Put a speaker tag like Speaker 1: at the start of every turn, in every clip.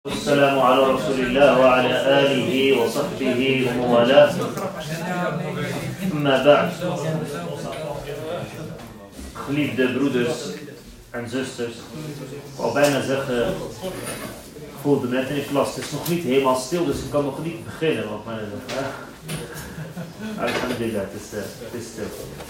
Speaker 1: السلام على رسول الله وعلى آله وصحبه وموالاه أما بعد. Geliefde broeders en zusters, ik wou bijna zeggen, ik voelde net in de klas, het is nog niet helemaal stil, dus ik kan nog niet beginnen. Want alhamdulillah, het is stil.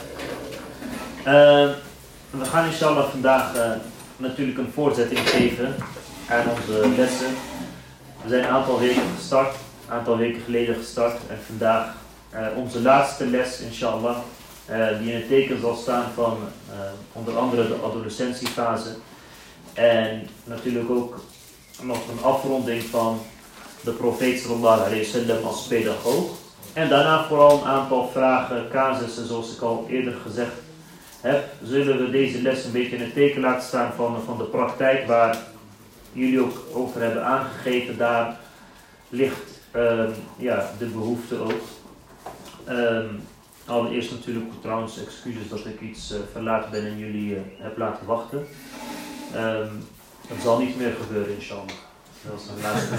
Speaker 1: We gaan inshallah vandaag natuurlijk een voortzetting geven aan onze lessen. We zijn een aantal weken geleden gestart en vandaag onze laatste les inshallah, die in het teken zal staan van onder andere de adolescentiefase en natuurlijk ook nog een afronding van de profeet sallallahu alayhi wasallam als pedagoog. En daarna vooral een aantal vragen, casussen zoals ik al eerder gezegd heb. Zullen we deze les een beetje in het teken laten staan van de praktijk waar jullie ook over hebben aangegeven. Daar ligt de behoefte ook. Allereerst natuurlijk trouwens excuses dat ik iets verlaat ben en jullie heb laten wachten. Het zal niet meer gebeuren inshallah. Dat was een laatste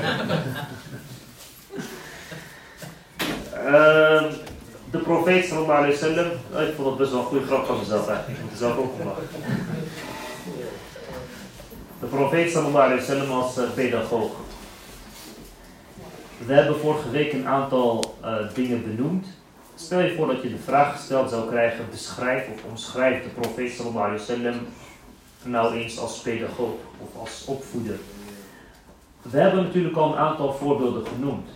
Speaker 1: de profeet sallallahu alayhi wasallam, ik vond het best wel een goede grap van mezelf eigenlijk. Ik moet er zelf ook om lachen. De profeet sallallahu alayhi wasallam als pedagoog. We hebben vorige week een aantal dingen benoemd. Stel je voor dat je de vraag gesteld zou krijgen, beschrijf of omschrijf de profeet sallallahu alayhi wasallam nou eens als pedagoog of als opvoeder. We hebben natuurlijk al een aantal voorbeelden genoemd.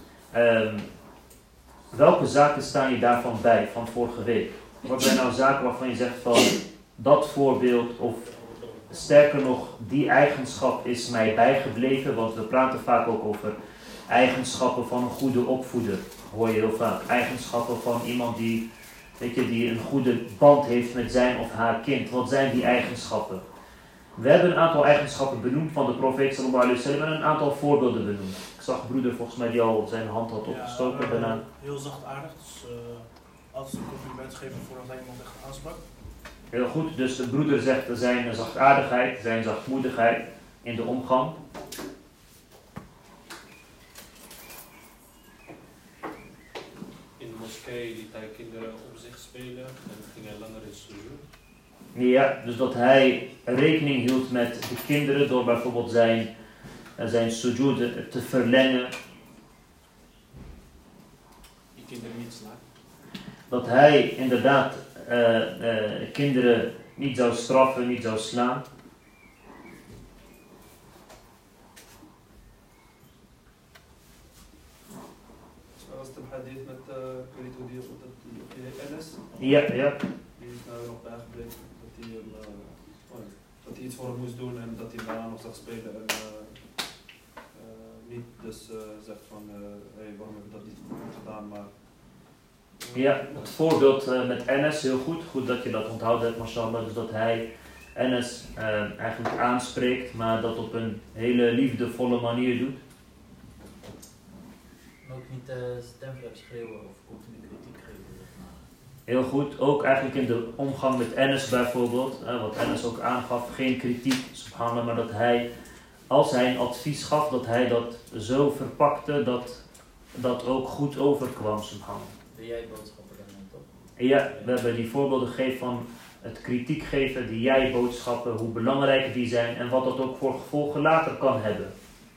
Speaker 1: Welke zaken staan je daarvan bij, van vorige week? Wat zijn nou zaken waarvan je zegt van dat voorbeeld of sterker nog, die eigenschap is mij bijgebleven, want we praten vaak ook over eigenschappen van een goede opvoeder, hoor je heel vaak. Eigenschappen van iemand die een goede band heeft met zijn of haar kind. Wat zijn die eigenschappen? We hebben een aantal eigenschappen benoemd van de profeet sallallahu alayhi wasallam en een aantal voorbeelden benoemd. Ik zag broeder volgens mij die al zijn hand had opgestoken daarna.
Speaker 2: Heel zachtaardig, dus altijd een compliment geven voordat hij iemand echt aansprak.
Speaker 1: Heel goed, dus de broeder zegt zijn zachtaardigheid, zijn zachtmoedigheid in de omgang.
Speaker 3: In de moskee liet hij kinderen om zich spelen en ging hij langer in sujud.
Speaker 1: Ja, dus dat hij rekening hield met de kinderen door bijvoorbeeld zijn sujud te verlengen.
Speaker 2: Die kinderen niet slaan.
Speaker 1: Dat hij inderdaad kinderen niet zou straffen, niet zou slaan.
Speaker 3: Zoals de hadith met, ik weet niet hoe die Enes.
Speaker 1: Ja.
Speaker 3: Die is nou nog bijgebleven. Dat hij iets voor hem moest doen en dat hij daarna nog zag spelen en niet dus zegt van waarom heb ik dat niet gedaan, maar...
Speaker 1: Ja, het voorbeeld met Enes, heel goed. Goed dat je dat onthouden hebt, mashallah. Dus dat hij Enes eigenlijk aanspreekt, maar dat op een hele liefdevolle manier doet.
Speaker 4: Ook niet stemverf schreeuwen of continu kritiek geven.
Speaker 1: Heel goed, ook eigenlijk in de omgang met Enes bijvoorbeeld, wat Enes ook aangaf, geen kritiek, subhanallah, maar dat hij, als hij een advies gaf, dat hij dat zo verpakte dat dat ook goed overkwam, subhanallah.
Speaker 4: Ben jij boodschappen dan toch?
Speaker 1: Ja, we hebben die voorbeelden gegeven van het kritiek geven, die jij boodschappen, hoe belangrijk die zijn en wat dat ook voor gevolgen later kan hebben.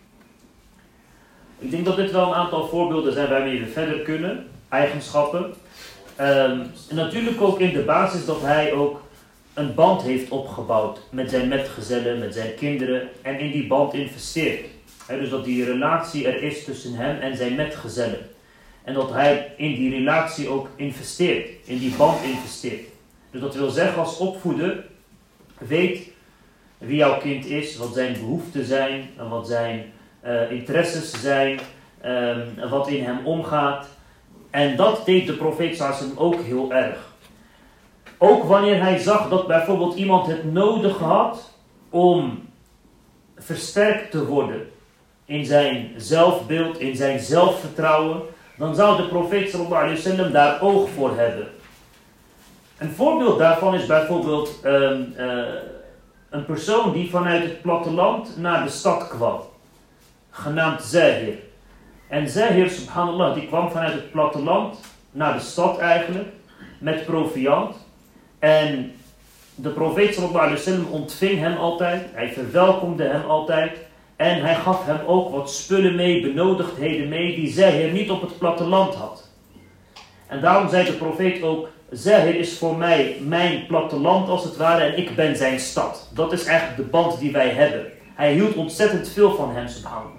Speaker 1: Ik denk dat dit wel een aantal voorbeelden zijn waarmee we verder kunnen, eigenschappen. En natuurlijk ook in de basis dat hij ook een band heeft opgebouwd met zijn metgezellen, met zijn kinderen en in die band investeert. Dus dat die relatie er is tussen hem en zijn metgezellen. En dat hij in die relatie ook investeert, in die band investeert. Dus dat wil zeggen als opvoeder, weet wie jouw kind is, wat zijn behoeften zijn, wat zijn interesses zijn, wat in hem omgaat. En dat deed de profeet sallallahu alayhi wasallam ook heel erg. Ook wanneer hij zag dat bijvoorbeeld iemand het nodig had om versterkt te worden in zijn zelfbeeld, in zijn zelfvertrouwen, dan zou de profeet sallallahu alayhi wasallam daar oog voor hebben. Een voorbeeld daarvan is bijvoorbeeld een persoon die vanuit het platteland naar de stad kwam. genaamd Zahir. En Zahir, subhanallah, die kwam vanuit het platteland naar de stad eigenlijk, met proviand. En de profeet sallallahu alaihi wasallam ontving hem altijd, hij verwelkomde hem altijd. En hij gaf hem ook wat spullen mee, benodigdheden mee, die Zahir niet op het platteland had. En daarom zei de profeet ook, Zahir is voor mij mijn platteland als het ware en ik ben zijn stad. Dat is eigenlijk de band die wij hebben. Hij hield ontzettend veel van hem, subhanallah.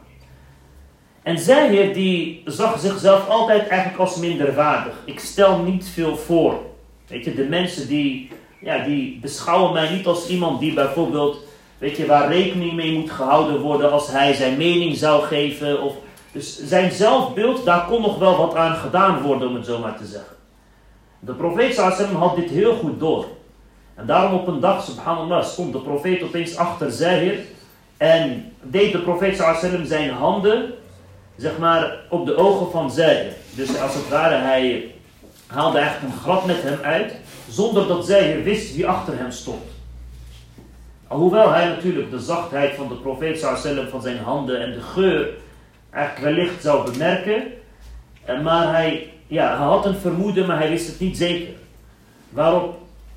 Speaker 1: En Zahir die zag zichzelf altijd eigenlijk als minderwaardig. Ik stel niet veel voor. Weet je, de mensen die beschouwen mij niet als iemand die bijvoorbeeld, weet je, waar rekening mee moet gehouden worden als hij zijn mening zou geven. Dus zijn zelfbeeld, daar kon nog wel wat aan gedaan worden, om het zo maar te zeggen. De profeet sallallahu alaihi wasallam had dit heel goed door. En daarom op een dag, subhanallah, stond de profeet opeens achter Zahir. En deed de profeet sallallahu alaihi wasallam zijn handen, zeg maar, op de ogen van Zahir. Dus als het ware, hij haalde eigenlijk een grap met hem uit, zonder dat Zahir wist wie achter hem stond. Hoewel hij natuurlijk de zachtheid van de profeet sallallahu alaihi wasallam, van zijn handen en de geur eigenlijk wellicht zou bemerken. Maar hij had een vermoeden, maar hij wist het niet zeker. Waarop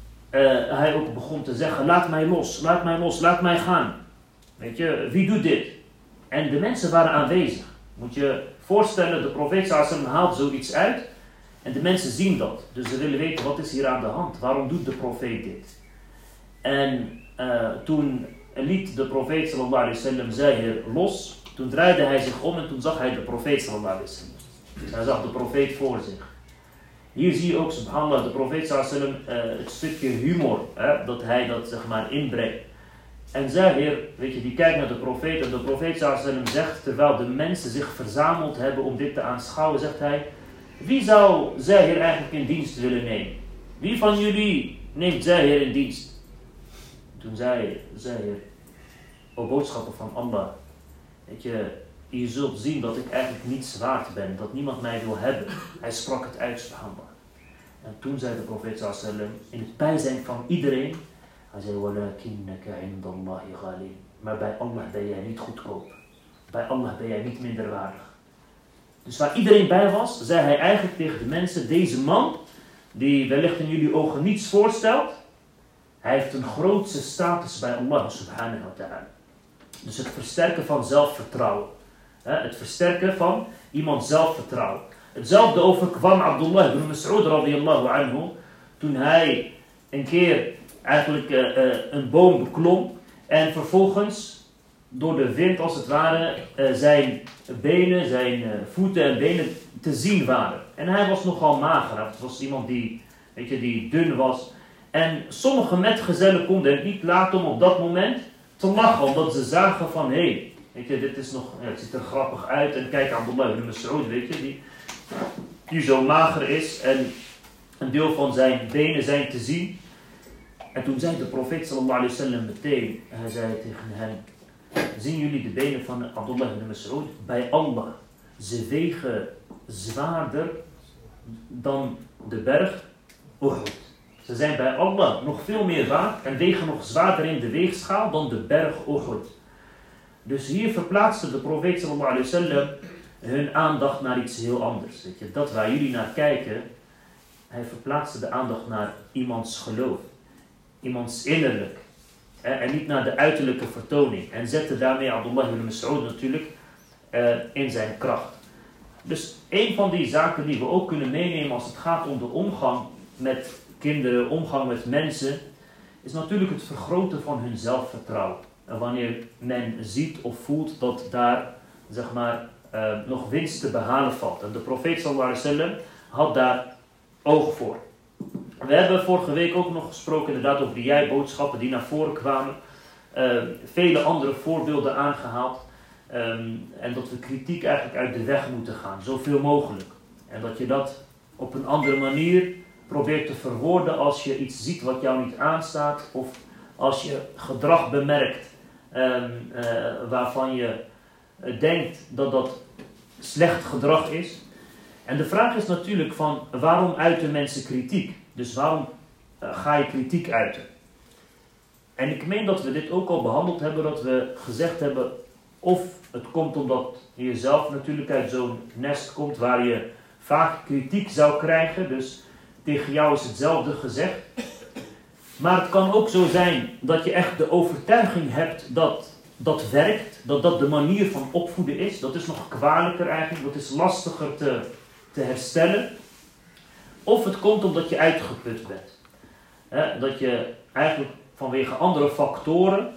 Speaker 1: hij ook begon te zeggen, laat mij los, laat mij gaan. Weet je, wie doet dit? En de mensen waren aanwezig. Moet je voorstellen, de profeet sallallahu alaihi wasallam haalt zoiets uit. En de mensen zien dat. Dus ze willen weten, wat is hier aan de hand? Waarom doet de profeet dit? En toen liet de profeet sallallahu alaihi wasallam Zahir los. Toen draaide hij zich om en toen zag hij de profeet sallallahu alaihi wasallam. Hij zag de profeet voor zich. Hier zie je ook, subhanallah, de profeet sallallahu alaihi wasallam, het stukje humor, dat hij dat, zeg maar, inbrengt. En Zahir, weet je, die kijkt naar de profeet en de profeet sallallahu alaihi wasallam zegt, terwijl de mensen zich verzameld hebben om dit te aanschouwen, zegt hij, wie zou Zahir eigenlijk in dienst willen nemen? Wie van jullie neemt Zahir in dienst? Toen zei Zahir, o boodschapper van Allah, weet je zult zien dat ik eigenlijk niets waard ben, dat niemand mij wil hebben. Hij sprak het uit, subhanallah. En toen zei de profeet sallallahu alaihi wasallam, in het bijzijn van iedereen, hij zei, walakinnaka indallahi ghali. Maar bij Allah ben jij niet goedkoop. Bij Allah ben jij niet minderwaardig. Dus waar iedereen bij was, zei hij eigenlijk tegen de mensen, deze man, die wellicht in jullie ogen niets voorstelt, hij heeft een grootste status bij Allah subhanahu wa ta'ala. Dus het versterken van zelfvertrouwen. Het versterken van iemands zelfvertrouwen. Hetzelfde overkwam Abdullah ibn Mas'ud radiyallahu anhu, toen hij een keer eigenlijk een boom beklom en vervolgens door de wind als het ware zijn benen, zijn voeten en benen te zien waren. En hij was nogal mager. Het was iemand die dun was. En sommige metgezellen konden het niet laten om op dat moment te lachen, omdat ze zagen van, weet je, dit is nog, het ziet er grappig uit. En kijk, Abdullah ibn Mas'ud, weet je, die zo mager is en een deel van zijn benen zijn te zien. En toen zei de profeet sallallahu alaihi wasallam meteen, hij zei tegen hen, zien jullie de benen van Abdullah ibn Mas'ud? Bij Allah, ze wegen zwaarder dan de berg Uhud. Ze zijn bij Allah nog veel meer waard en wegen nog zwaarder in de weegschaal dan de berg Uhud. Dus hier verplaatste de profeet sallallahu alaihi wasallam hun aandacht naar iets heel anders. Weet je, dat waar jullie naar kijken, hij verplaatste de aandacht naar iemands geloof, iemands innerlijk. En niet naar de uiterlijke vertoning. En zette daarmee Abdullah ibn Mas'ud natuurlijk in zijn kracht. Dus een van die zaken die we ook kunnen meenemen als het gaat om de omgang met kinderen, omgang met mensen, is natuurlijk het vergroten van hun zelfvertrouwen. En wanneer men ziet of voelt dat daar, zeg maar, nog winst te behalen valt. En de profeet sallallahu alaihi wasallam had daar oog voor. We hebben vorige week ook nog gesproken inderdaad over die jij-boodschappen die naar voren kwamen. Vele andere voorbeelden aangehaald. En dat we kritiek eigenlijk uit de weg moeten gaan, zoveel mogelijk. En dat je dat op een andere manier probeert te verwoorden als je iets ziet wat jou niet aanstaat. Of als je gedrag bemerkt waarvan je denkt dat dat slecht gedrag is. En de vraag is natuurlijk van, waarom uiten mensen kritiek? Dus waarom ga je kritiek uiten? En ik meen dat we dit ook al behandeld hebben, dat we gezegd hebben, of Het komt omdat je zelf natuurlijk uit zo'n nest komt waar je vaak kritiek zou krijgen. Dus tegen jou is hetzelfde gezegd. Maar het kan ook zo zijn dat je echt de overtuiging hebt dat dat werkt. Dat dat de manier van opvoeden is. Dat is nog kwalijker eigenlijk. Dat is lastiger te herstellen. Of het komt omdat je uitgeput bent. Dat je eigenlijk vanwege andere factoren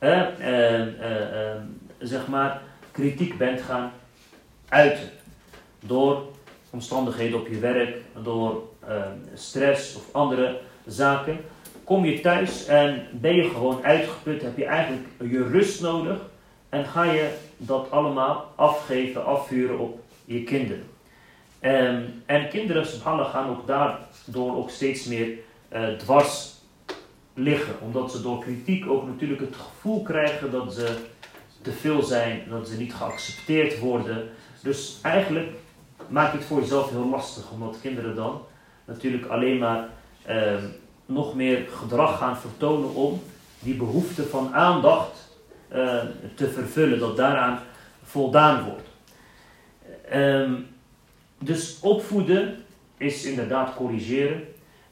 Speaker 1: zeg maar kritiek bent gaan uiten. Door omstandigheden op je werk, door stress of andere zaken. Kom je thuis en ben je gewoon uitgeput, heb je eigenlijk je rust nodig. En ga je dat allemaal afgeven, afvuren op je kinderen. En kinderen, subhanallah, gaan ook daardoor ook steeds meer dwars liggen. Omdat ze door kritiek ook natuurlijk het gevoel krijgen dat ze te veel zijn, dat ze niet geaccepteerd worden. Dus eigenlijk maak je het voor jezelf heel lastig, omdat kinderen dan natuurlijk alleen maar nog meer gedrag gaan vertonen om die behoefte van aandacht te vervullen, dat daaraan voldaan wordt. Dus opvoeden is inderdaad corrigeren,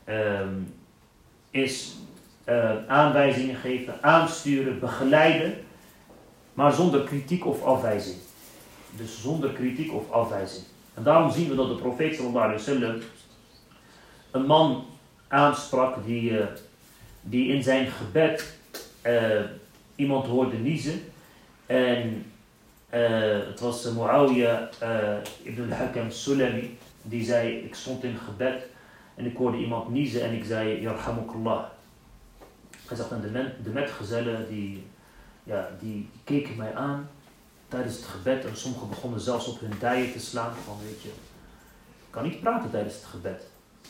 Speaker 1: is aanwijzingen geven, aansturen, begeleiden, maar zonder kritiek of afwijzing. Dus zonder kritiek of afwijzing. En daarom zien we dat de profeet sallallahu alaihi wasallam een man aansprak die in zijn gebed iemand hoorde niezen. En het was Muawiyah ibn al-Hakam Sulami, die zei, ik stond in gebed en ik hoorde iemand niezen en ik zei, yarhamukallah. Hij zegt, en de metgezellen die keken mij aan tijdens het gebed en sommigen begonnen zelfs op hun dijen te slaan van, weet je, ik kan niet praten tijdens het gebed.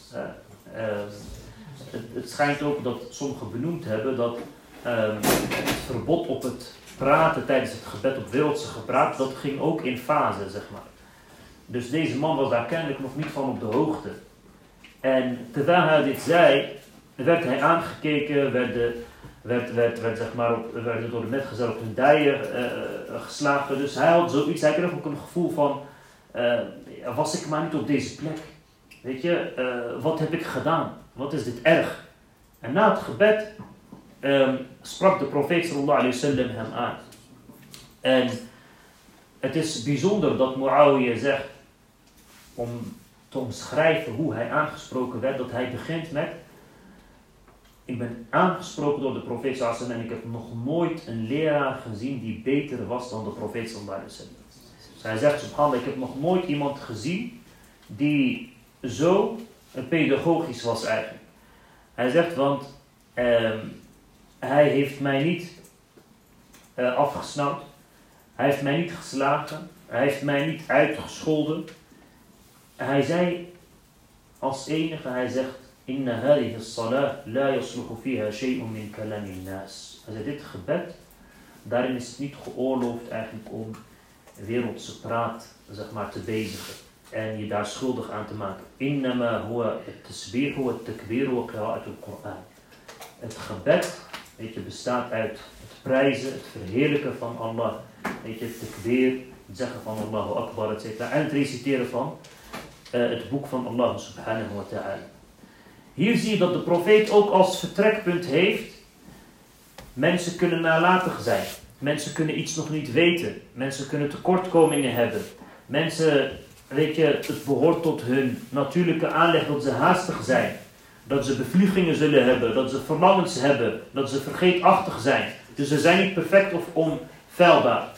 Speaker 1: Het schijnt ook dat sommigen benoemd hebben dat het verbod op het praten tijdens het gebed, op wereldse gepraat, dat ging ook in fase, zeg maar. Dus deze man was daar kennelijk nog niet van op de hoogte. En terwijl hij dit zei, werd hij aangekeken, werd door de metgezel op hun dijen geslagen. Dus hij had zoiets, hij kreeg ook een gevoel van, was ik maar niet op deze plek? Weet je, wat heb ik gedaan? Wat is dit erg? En na het gebed sprak de profeet sallallahu alaihi wasallam hem aan. En het is bijzonder dat Muawiyah zegt, om te omschrijven hoe hij aangesproken werd, dat hij begint met, ik ben aangesproken door de profeet sallallahu alaihi wasallam en ik heb nog nooit een leraar gezien die beter was dan de profeet sallallahu alaihi wasallam. Dus hij zegt, subhanallah, ik heb nog nooit iemand gezien die zo pedagogisch was eigenlijk. Hij zegt, want hij heeft mij niet afgesnauwd. Hij heeft mij niet geslagen. Hij heeft mij niet uitgescholden. Hij zei als enige, hij zegt, inna hadihi as-salah la yasluhu fiha shay'un min kalami nas. Hij zei, dit gebed, daarin is het niet geoorloofd eigenlijk om wereldse praat, zeg maar, te bezigen. En je daar schuldig aan te maken. Innama huwa at-tasbih wa at-takbir wa qira'at al-Qur'an. Het gebed, weet je, bestaat uit het prijzen, het verheerlijken van Allah. Weet je, het takbir, het zeggen van Allahu Akbar, etc. En het reciteren van het boek van Allah subhanahu wa ta'ala. Hier zie je dat de profeet ook als vertrekpunt heeft. Mensen kunnen nalatig zijn. Mensen kunnen iets nog niet weten. Mensen kunnen tekortkomingen hebben. Mensen, weet je, het behoort tot hun natuurlijke aanleg dat ze haastig zijn. Dat ze bevliegingen zullen hebben. Dat ze verlangens hebben. Dat ze vergeetachtig zijn. Dus ze zijn niet perfect of onfeilbaar.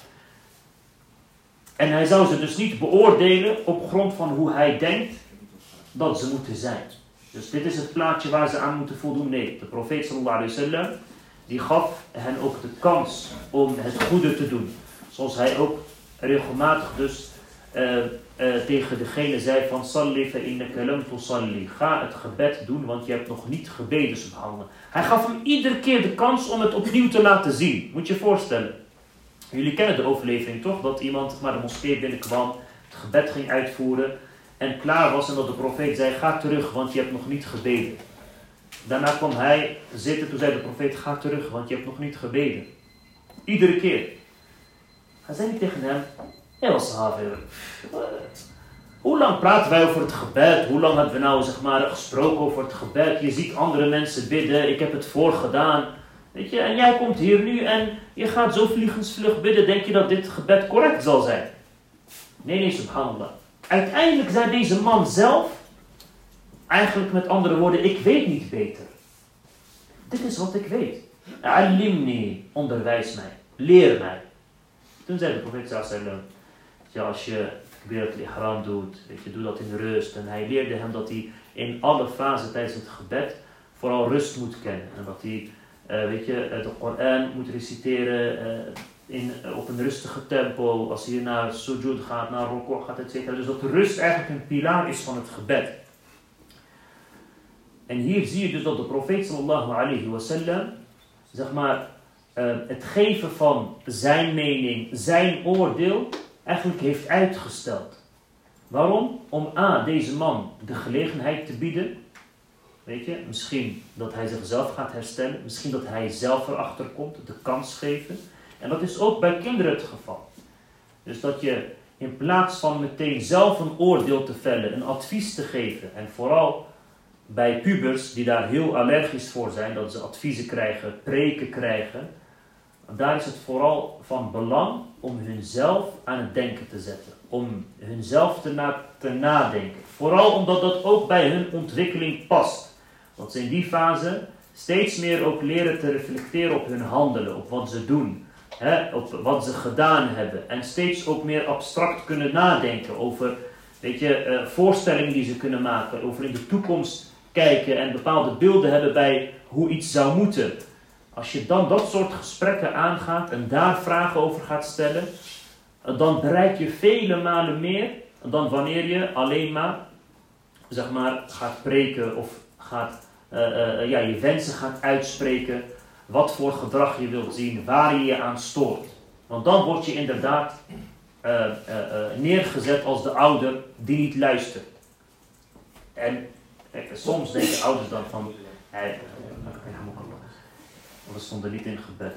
Speaker 1: En hij zou ze dus niet beoordelen op grond van hoe hij denkt dat ze moeten zijn. Dus dit is het plaatje waar ze aan moeten voldoen. Nee, de profeet sallallahu alaihi wasallam, die gaf hen ook de kans om het goede te doen. Zoals hij ook regelmatig dus tegen degene zei van Salli fa innaka lam tusalli. Ga het gebed doen, want je hebt nog niet gebeden, subhanallah. Hij gaf hem iedere keer de kans om het opnieuw te laten zien. Moet je je voorstellen. Jullie kennen de overlevering toch? Dat iemand maar de moskee binnenkwam, het gebed ging uitvoeren en klaar was en dat de profeet zei, ga terug, want je hebt nog niet gebeden. Daarna kwam hij zitten, toen zei de profeet, ga terug, want je hebt nog niet gebeden. Iedere keer. Hij zei niet tegen hem, hé was Haver, hoe lang praten wij over het gebed? Hoe lang hebben we nou zeg maar gesproken over het gebed? Je ziet andere mensen bidden, ik heb het voorgedaan. Weet je, en jij komt hier nu en je gaat zo vliegensvlug bidden, denk je dat dit gebed correct zal zijn? Nee, subhanallah. Uiteindelijk zei deze man zelf, eigenlijk met andere woorden, ik weet niet beter. Dit is wat ik weet. Alimni, onderwijs mij, leer mij. Toen zei de profeet sallallahu, ja, als je takbirat al-ihram doet, weet je, doe dat in rust. En hij leerde hem dat hij in alle fasen tijdens het gebed vooral rust moet kennen. En dat hij, weet je, de Koran moet reciteren op een rustige tempo. Als hij naar sujud gaat, naar ruku' gaat, etc. Dus dat rust eigenlijk een pilaar is van het gebed. En hier zie je dus dat de profeet sallallahu alayhi wa sallam, zeg maar, het geven van zijn mening, zijn oordeel, eigenlijk heeft uitgesteld. Waarom? Om deze man de gelegenheid te bieden. Weet je, misschien dat hij zichzelf gaat herstellen. Misschien dat hij zelf erachter komt, de kans geven. En dat is ook bij kinderen het geval. Dus dat je in plaats van meteen zelf een oordeel te vellen, een advies te geven. En vooral bij pubers die daar heel allergisch voor zijn, dat ze adviezen krijgen, preken krijgen. Daar is het vooral van belang om hunzelf aan het denken te zetten. Om hunzelf te nadenken. Vooral omdat dat ook bij hun ontwikkeling past. Dat ze in die fase steeds meer ook leren te reflecteren op hun handelen, op wat ze doen. Op wat ze gedaan hebben. En steeds ook meer abstract kunnen nadenken over, weet je, voorstellingen die ze kunnen maken. Over in de toekomst kijken en bepaalde beelden hebben bij hoe iets zou moeten. Als je dan dat soort gesprekken aangaat en daar vragen over gaat stellen, dan bereik je vele malen meer dan wanneer je alleen maar, zeg maar, gaat preken of gaat, je wensen gaat uitspreken, wat voor gedrag je wilt zien, waar je je aan stoort. Want dan word je inderdaad neergezet als de ouder die niet luistert. En soms denken ouders dan van, we stonden niet in gebed,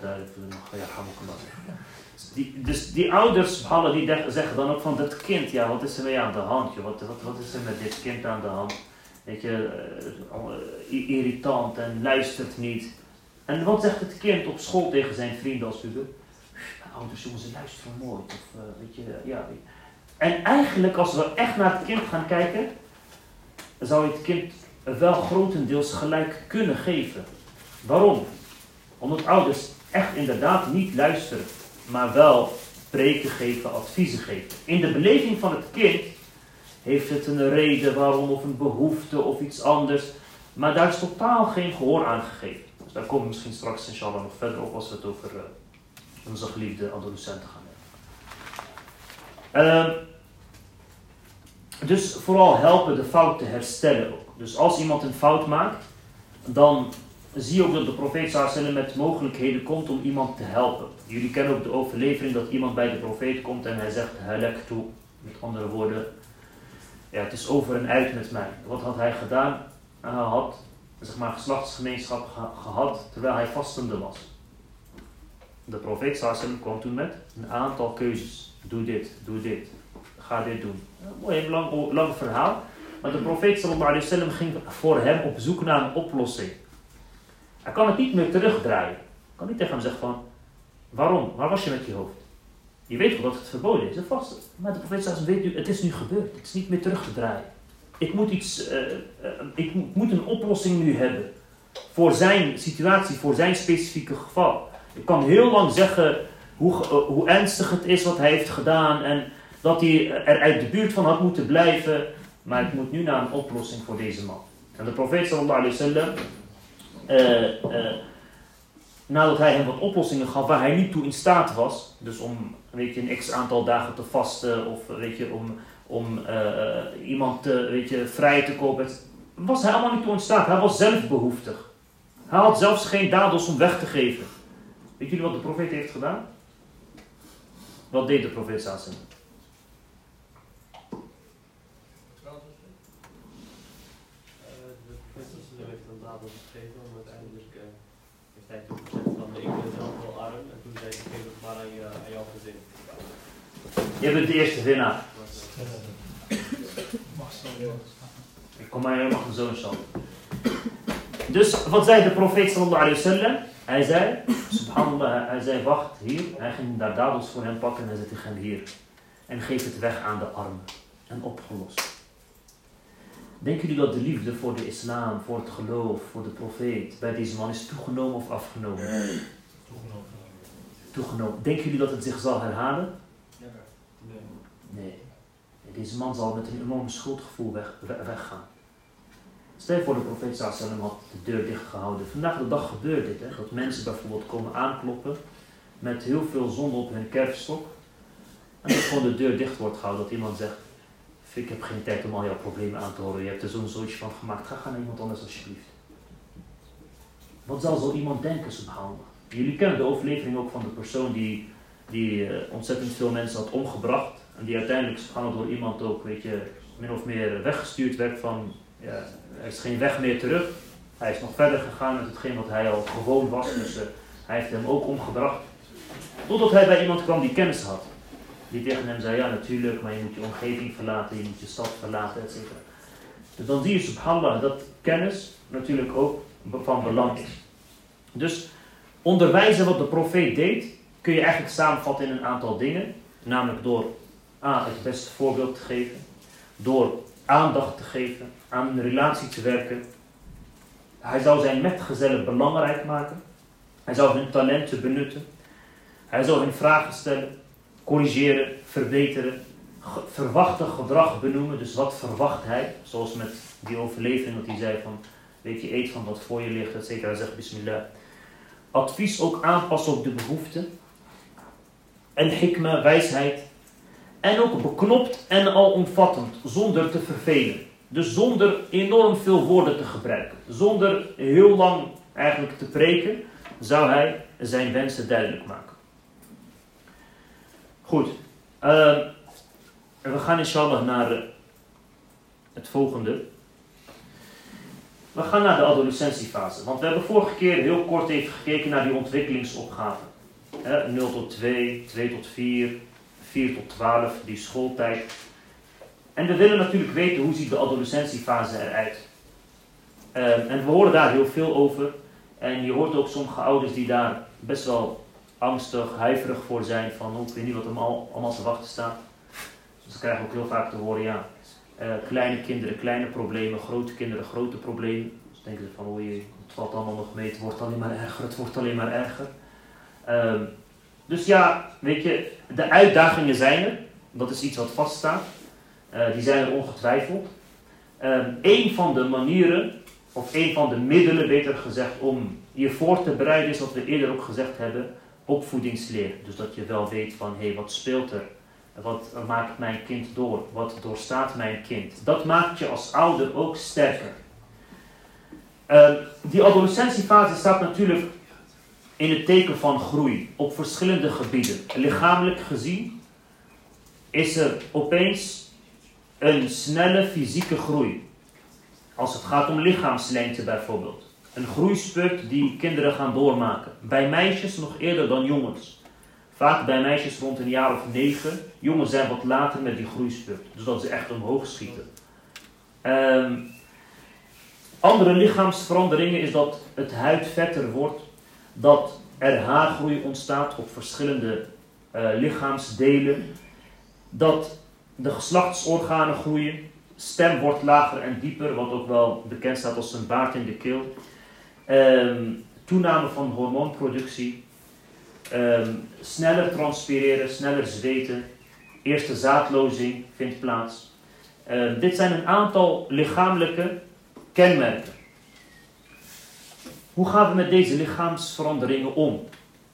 Speaker 1: dus die ouders die zeggen dan ook van dat kind, ja, wat is er mee aan de hand? Joh? Wat is er met dit kind aan de hand? Weet je, irritant en luistert niet. En wat zegt het kind op school tegen zijn vrienden als puber? Ouders, jongens, ze luisteren nooit. Of, weet je, ja. En eigenlijk, als we echt naar het kind gaan kijken, zou je het kind wel grotendeels gelijk kunnen geven. Waarom? Omdat ouders echt inderdaad niet luisteren, maar wel preken geven, adviezen geven. In de beleving van het kind heeft het een reden waarom of een behoefte of iets anders, maar daar is totaal geen gehoor aan gegeven. Dus daar komen we misschien straks inshallah nog verder op als we het over onze geliefde adolescenten gaan hebben. Dus vooral helpen de fout te herstellen ook. Dus als iemand een fout maakt, dan zie je ook dat de profeet sallallahu met mogelijkheden komt om iemand te helpen. Jullie kennen ook de overlevering dat iemand bij de profeet komt en hij zegt halaktu. Met andere woorden, ja, het is over en uit met mij. Wat had hij gedaan? Hij had, zeg maar, geslachtsgemeenschap gehad terwijl hij vastende was. De profeet sallallahu kwam toen met een aantal keuzes. Doe dit, ga dit doen. Een lang verhaal. Maar de profeet sallallahu ging voor hem op zoek naar een oplossing. Hij kan het niet meer terugdraaien. Hij kan niet tegen hem zeggen van, waarom? Waar was je met je hoofd? Je weet wel dat het verboden is, vast. Maar de profeet sallallahu weet nu, het is nu gebeurd. Het is niet meer terug te draaien. Ik moet een oplossing nu hebben. Voor zijn situatie, voor zijn specifieke geval. Ik kan heel lang zeggen hoe ernstig het is wat hij heeft gedaan. En dat hij er uit de buurt van had moeten blijven. Maar ik moet nu naar een oplossing voor deze man. En de profeet sallallahu alaihi wasallam, nadat hij hem wat oplossingen gaf waar hij niet toe in staat was. Dus om, weet je, een x aantal dagen te vasten. Of weet je, om iemand vrij te kopen. Was hij allemaal niet toe in staat. Hij was zelf behoeftig. Hij had zelfs geen dadels om weg te geven. Weet jullie wat de profeet heeft gedaan? Wat deed de profeet sallallahu alaihi wasallam?
Speaker 3: De profeet heeft een daad gegeven, maar uiteindelijk heeft hij toen gezegd van ik ben zelf wel arm en toen zei hij geef het maar aan jouw gezin.
Speaker 1: Je bent de eerste winnaar. Kom maar, je mag een zoon zo. Dus wat zei de profeet sallallahu alayhi wa sallam? Hij zei, subhanallah, hij zei wacht hier. Hij ging daar dadels voor hem pakken en hij zei tegen hem hier. En geef het weg aan de armen. En opgelost. Denken jullie dat de liefde voor de islam, voor het geloof, voor de profeet bij deze man is toegenomen of afgenomen? Toegenomen. Denken jullie dat het zich zal herhalen? Nee. Deze man zal met een enorm schuldgevoel weggaan. Stel je voor de profeet sallam had de deur dicht gehouden. Vandaag de dag gebeurt dit. Hè? Dat mensen bijvoorbeeld komen aankloppen met heel veel zonde op hun kerfstok. En dat gewoon de deur dicht wordt gehouden. Dat iemand zegt, ik heb geen tijd om al jouw problemen aan te horen. Je hebt er zo'n zootje van gemaakt. Ga naar iemand anders alsjeblieft. Wat zal zo iemand denken, subhanallah? Jullie kennen de overlevering ook van de persoon die ontzettend veel mensen had omgebracht. En die uiteindelijk subhanallah door iemand ook, weet je, min of meer weggestuurd werd van, ja, er is geen weg meer terug. Hij is nog verder gegaan met hetgeen wat hij al gewoon was. Dus hij heeft hem ook omgebracht. Totdat hij bij iemand kwam die kennis had. Die tegen hem zei, ja natuurlijk, maar je moet je omgeving verlaten, je moet je stad verlaten, etc. Dus dan zie je subhanallah dat kennis natuurlijk ook van belang is. Dus onderwijzen wat de profeet deed, kun je eigenlijk samenvatten in een aantal dingen. Namelijk door het beste voorbeeld te geven. Door aandacht te geven, aan een relatie te werken. Hij zou zijn metgezellen belangrijk maken. Hij zou hun talenten benutten. Hij zou hun vragen stellen, corrigeren, verbeteren. Verwachte gedrag benoemen. Dus wat verwacht hij? Zoals met die overlevering dat hij zei van, weet je, eet van wat voor je ligt, etc. Hij zegt bismillah. Advies ook aanpassen op de behoeften. En hikma, wijsheid. En ook beknopt en alomvattend, zonder te vervelen. Dus zonder enorm veel woorden te gebruiken. Zonder heel lang eigenlijk te preken, zou hij zijn wensen duidelijk maken. Goed. We gaan inshallah naar het volgende. We gaan naar de adolescentiefase. Want we hebben vorige keer heel kort even gekeken naar die ontwikkelingsopgaven. 0 tot 2, 2 tot 4, 4 tot 12, die schooltijd. En we willen natuurlijk weten hoe ziet de adolescentiefase eruit. En we horen daar heel veel over. En je hoort ook sommige ouders die daar best wel angstig, huiverig voor zijn. Van ik weet niet wat hem allemaal te wachten staat. Dus ze krijgen ook heel vaak te horen, ja, kleine kinderen, kleine problemen, grote kinderen, grote problemen. Dus denken ze van, het valt allemaal nog mee, het wordt alleen maar erger, het wordt alleen maar erger. Dus ja, weet je, de uitdagingen zijn er. Dat is iets wat vaststaat. Die zijn er ongetwijfeld. Een van de manieren, of een van de middelen, beter gezegd, om je voor te bereiden is wat we eerder ook gezegd hebben, opvoedingsleer. Dus dat je wel weet van, wat speelt er? Wat maakt mijn kind door? Wat doorstaat mijn kind? Dat maakt je als ouder ook sterker. Die adolescentiefase staat natuurlijk in het teken van groei op verschillende gebieden. Lichamelijk gezien is er opeens een snelle fysieke groei. Als het gaat om lichaamslengte bijvoorbeeld. Een groeispurt die kinderen gaan doormaken. Bij meisjes nog eerder dan jongens. Vaak bij meisjes rond een jaar of 9. Jongens zijn wat later met die groeispurt. Dus dat ze echt omhoog schieten. Andere lichaamsveranderingen is dat het huid vetter wordt. Dat er haargroei ontstaat op verschillende lichaamsdelen. Dat de geslachtsorganen groeien. Stem wordt lager en dieper, wat ook wel bekend staat als een baard in de keel. Toename van hormoonproductie. Sneller transpireren, sneller zweten. Eerste zaadlozing vindt plaats. Dit zijn een aantal lichamelijke kenmerken. Hoe gaan we met deze lichaamsveranderingen om?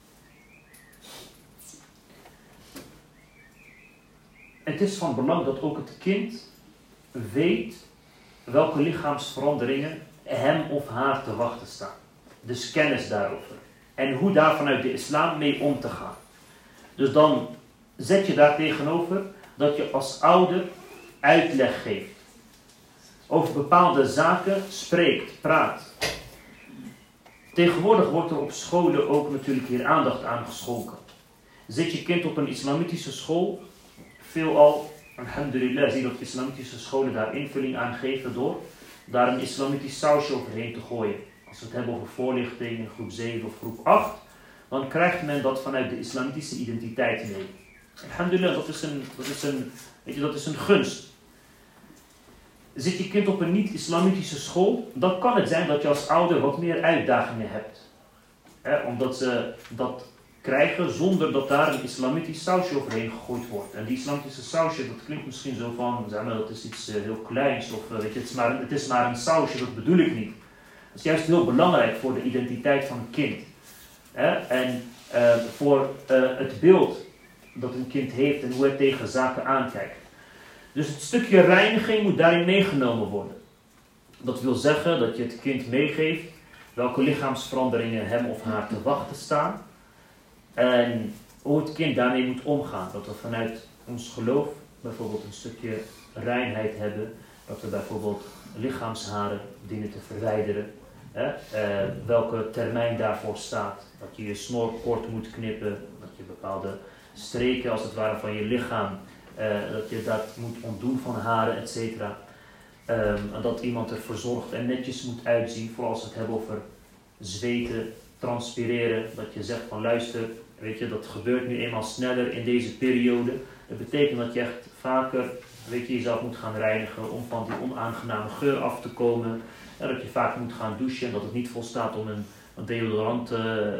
Speaker 1: Het is van belang dat ook het kind weet welke lichaamsveranderingen hem of haar te wachten staan. Dus kennis daarover. En hoe daar vanuit de islam mee om te gaan. Dus dan zet je daar tegenover dat je als ouder uitleg geeft. Over bepaalde zaken spreekt, praat. Tegenwoordig wordt er op scholen ook natuurlijk hier aandacht aan geschonken. Zit je kind op een islamitische school, veelal, alhamdulillah, zie je dat islamitische scholen daar invulling aan geven door daar een islamitisch sausje overheen te gooien. Als we het hebben over voorlichting in groep 7 of groep 8, dan krijgt men dat vanuit de islamitische identiteit mee. Alhamdulillah, dat is een gunst. Zit je kind op een niet-islamitische school, dan kan het zijn dat je als ouder wat meer uitdagingen hebt. Omdat ze dat krijgen zonder dat daar een islamitisch sausje overheen gegooid wordt. En die islamitische sausje, dat klinkt misschien zo van, zeg maar, dat is iets heel kleins of weet je, het is maar een sausje, dat bedoel ik niet. Dat is juist heel belangrijk voor de identiteit van een kind. En voor het beeld dat een kind heeft en hoe het tegen zaken aankijkt. Dus het stukje reiniging moet daarin meegenomen worden. Dat wil zeggen dat je het kind meegeeft welke lichaamsveranderingen hem of haar te wachten staan. En hoe het kind daarmee moet omgaan. Dat we vanuit ons geloof bijvoorbeeld een stukje reinheid hebben. Dat we bijvoorbeeld lichaamsharen dienen te verwijderen. Welke termijn daarvoor staat. Dat je je snor kort moet knippen. Dat je bepaalde streken als het ware van je lichaam. Dat je dat moet ontdoen van haren, etc. En dat iemand er verzorgd en netjes moet uitzien. Vooral als we het hebben over zweten, transpireren. Dat je zegt van luister, weet je, dat gebeurt nu eenmaal sneller in deze periode. Dat betekent dat je echt vaker, weet je, jezelf moet gaan reinigen om van die onaangename geur af te komen. Dat je vaak moet gaan douchen en dat het niet volstaat om een deodorant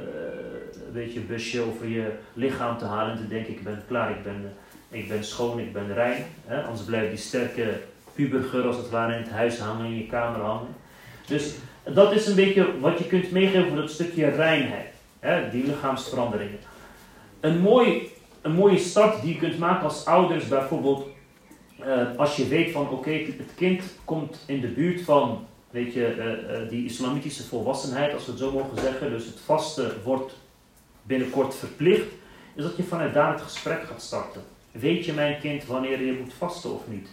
Speaker 1: busje over je lichaam te halen en te denken ik ben klaar, ik ben schoon, ik ben rein. Anders blijft die sterke pubergeur als het ware in het huis hangen, in je kamer hangen. Dus dat is een beetje wat je kunt meegeven voor dat stukje reinheid. Die lichaamsveranderingen. Een mooie start die je kunt maken als ouders bijvoorbeeld. Als je weet van oké, het kind komt in de buurt van weet je, die islamitische volwassenheid, als we het zo mogen zeggen. Dus het vasten wordt binnenkort verplicht. Is dat je vanuit daar het gesprek gaat starten. Weet je mijn kind wanneer je moet vasten of niet?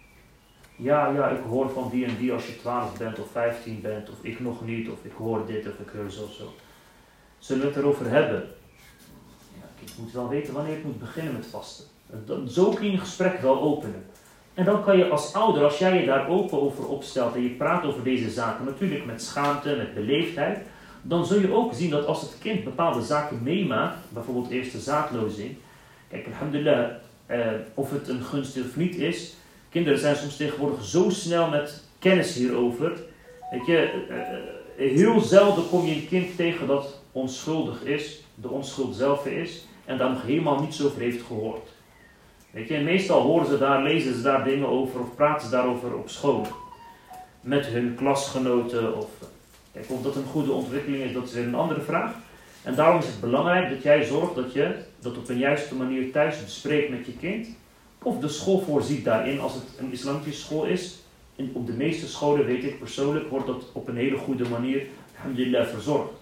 Speaker 1: Ja, ik hoor van die en die als je 12 bent of 15 bent, of ik nog niet, of ik hoor dit of ik hoor zo. Zullen we het erover hebben? Ja, ik moet wel weten wanneer ik moet beginnen met vasten. Zo kun je een gesprek wel openen. En dan kan je als ouder, als jij je daar open over opstelt en je praat over deze zaken, natuurlijk met schaamte, met beleefdheid, dan zul je ook zien dat als het kind bepaalde zaken meemaakt, bijvoorbeeld eerste zaadlozing, kijk, alhamdulillah, of het een gunst of niet is, kinderen zijn soms tegenwoordig zo snel met kennis hierover. Weet je, heel zelden kom je een kind tegen dat onschuldig is, de onschuld zelf is, en daar nog helemaal niets over heeft gehoord. Weet je, en meestal horen ze daar, lezen ze daar dingen over of praten ze daarover op school. Met hun klasgenoten of... Kijk, of dat een goede ontwikkeling is, dat is weer een andere vraag. En daarom is het belangrijk dat jij zorgt dat je dat op een juiste manier thuis bespreekt met je kind. Of de school voorziet daarin, als het een islamitische school is. En op de meeste scholen, weet ik persoonlijk, wordt dat op een hele goede manier, alhamdulillah, verzorgd.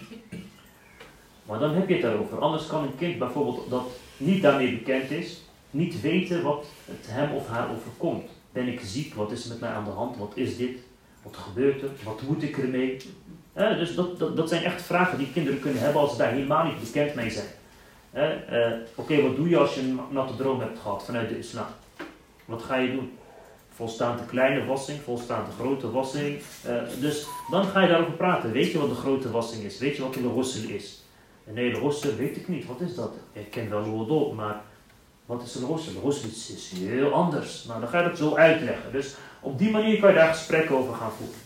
Speaker 1: Maar dan heb je het daarover. Anders kan een kind bijvoorbeeld dat niet daarmee bekend is, niet weten wat het hem of haar overkomt. Ben ik ziek? Wat is er met mij aan de hand? Wat is dit? Wat gebeurt er? Wat moet ik ermee? Dus dat zijn echt vragen die kinderen kunnen hebben als ze daar helemaal niet bekend mee zijn. Oké, wat doe je als je een natte droom hebt gehad vanuit de islam? Wat ga je doen? Volstaande kleine wassing, volstaande grote wassing. Dus dan ga je daarover praten. Weet je wat de grote wassing is? Weet je wat een ghusl is? Nee, de ghusl weet ik niet. Wat is dat? Ik ken wel wudu, maar wat is een ghusl? De ghusl is heel anders. Nou, dan ga je dat zo uitleggen. Dus op die manier kan je daar gesprekken over gaan voeren.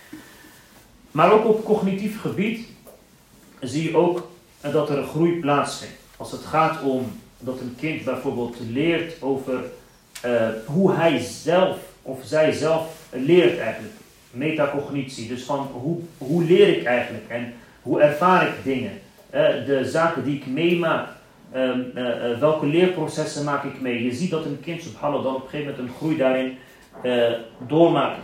Speaker 1: Maar ook op cognitief gebied zie je ook dat er een groei plaatsvindt. Als het gaat om dat een kind bijvoorbeeld leert over hoe hij zelf of zij zelf leert eigenlijk. Metacognitie, dus van hoe leer ik eigenlijk en hoe ervaar ik dingen. De zaken die ik meemaak, welke leerprocessen maak ik mee. Je ziet dat een kind, subhanallah, dan op een gegeven moment een groei daarin doormaakt.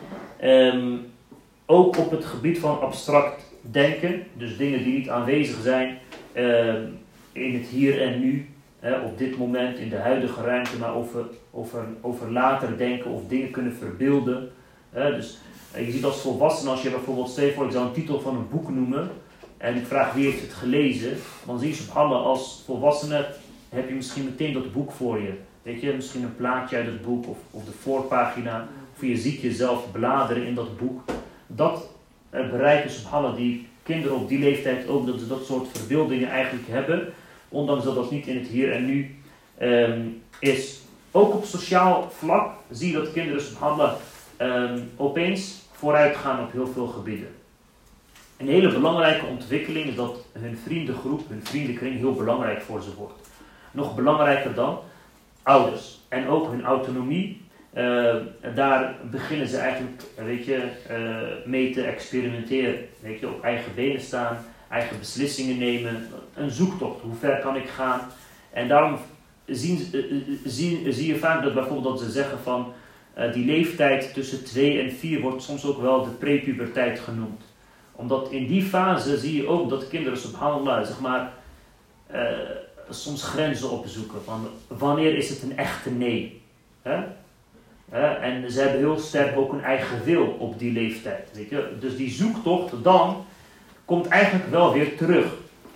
Speaker 1: Ook op het gebied van abstract denken, dus dingen die niet aanwezig zijn in het hier en nu, op dit moment, in de huidige ruimte, maar over later denken of dingen kunnen verbeelden. Dus je ziet als volwassene, als je bijvoorbeeld, stel je voor, ik zou een titel van een boek noemen en ik vraag wie heeft het gelezen, dan zie je subhanallah, als volwassene heb je misschien meteen dat boek voor je. Weet je, misschien een plaatje uit het boek of de voorpagina. Of je ziet jezelf bladeren in dat boek. Dat bereiken subhanallah die kinderen op die leeftijd ook, dat ze dat soort verbeeldingen eigenlijk hebben. Ondanks dat dat niet in het hier en nu is. Ook op sociaal vlak zie je dat kinderen subhanallah opeens vooruit gaan op heel veel gebieden. Een hele belangrijke ontwikkeling is dat hun vriendengroep, hun vriendenkring heel belangrijk voor ze wordt. Nog belangrijker dan ouders. En ook hun autonomie. Daar beginnen ze eigenlijk, mee te experimenteren. Weet je, op eigen benen staan, eigen beslissingen nemen. Een zoektocht, hoe ver kan ik gaan? En daarom zie je vaak dat bijvoorbeeld dat ze zeggen van die leeftijd tussen 2 en 4 wordt soms ook wel de prepuberteit genoemd. Omdat in die fase zie je ook dat kinderen subhanallah, zeg maar, soms grenzen opzoeken. Van wanneer is het een echte nee? En ze hebben heel sterk ook een eigen wil op die leeftijd. Weet je? Dus die zoektocht dan komt eigenlijk wel weer terug.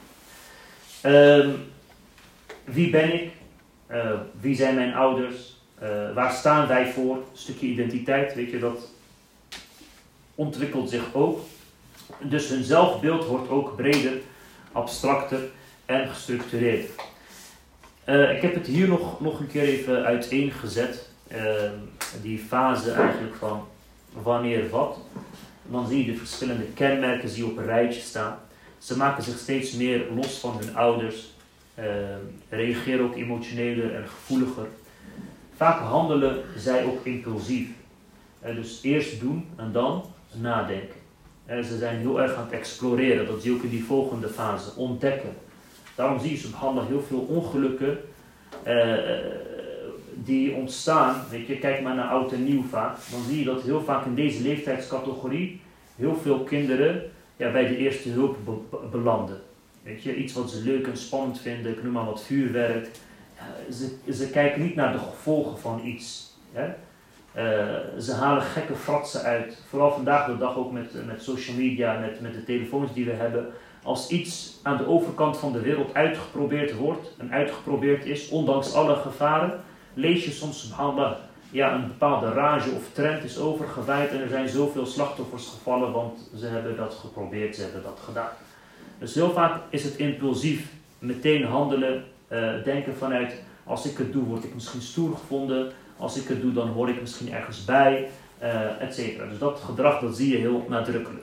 Speaker 1: Wie ben ik? Wie zijn mijn ouders? Waar staan wij voor? Een stukje identiteit, weet je, dat ontwikkelt zich ook. Dus hun zelfbeeld wordt ook breder, abstracter en gestructureerd. Ik heb het hier nog een keer even uiteengezet. Die fase eigenlijk van wanneer wat. Dan zie je de verschillende kenmerken die op een rijtje staan. Ze maken zich steeds meer los van hun ouders. Reageren ook emotioneler en gevoeliger. Vaak handelen zij ook impulsief. Dus eerst doen en dan nadenken. Ze zijn heel erg aan het exploreren. Dat zie je ook in die volgende fase. Ontdekken. Daarom zie je subhanallah heel veel ongelukken die ontstaan. Weet je, kijk maar naar oud en nieuw vaak. Dan zie je dat heel vaak in deze leeftijdscategorie heel veel kinderen bij de eerste hulp belanden. Weet je, iets wat ze leuk en spannend vinden, ik noem maar wat vuurwerk. Ze kijken niet naar de gevolgen van iets. Hè? Ze halen gekke fratsen uit. Vooral vandaag de dag ook met social media, met de telefoons die we hebben. Als iets aan de overkant van de wereld uitgeprobeerd wordt en uitgeprobeerd is, ondanks alle gevaren, lees je soms subhanallah, een bepaalde rage of trend is overgewaaid en er zijn zoveel slachtoffers gevallen, want ze hebben dat geprobeerd, ze hebben dat gedaan. Dus heel vaak is het impulsief, meteen handelen, denken vanuit, als ik het doe word ik misschien stoer gevonden, als ik het doe dan hoor ik misschien ergens bij, etc. Dus dat gedrag dat zie je heel nadrukkelijk.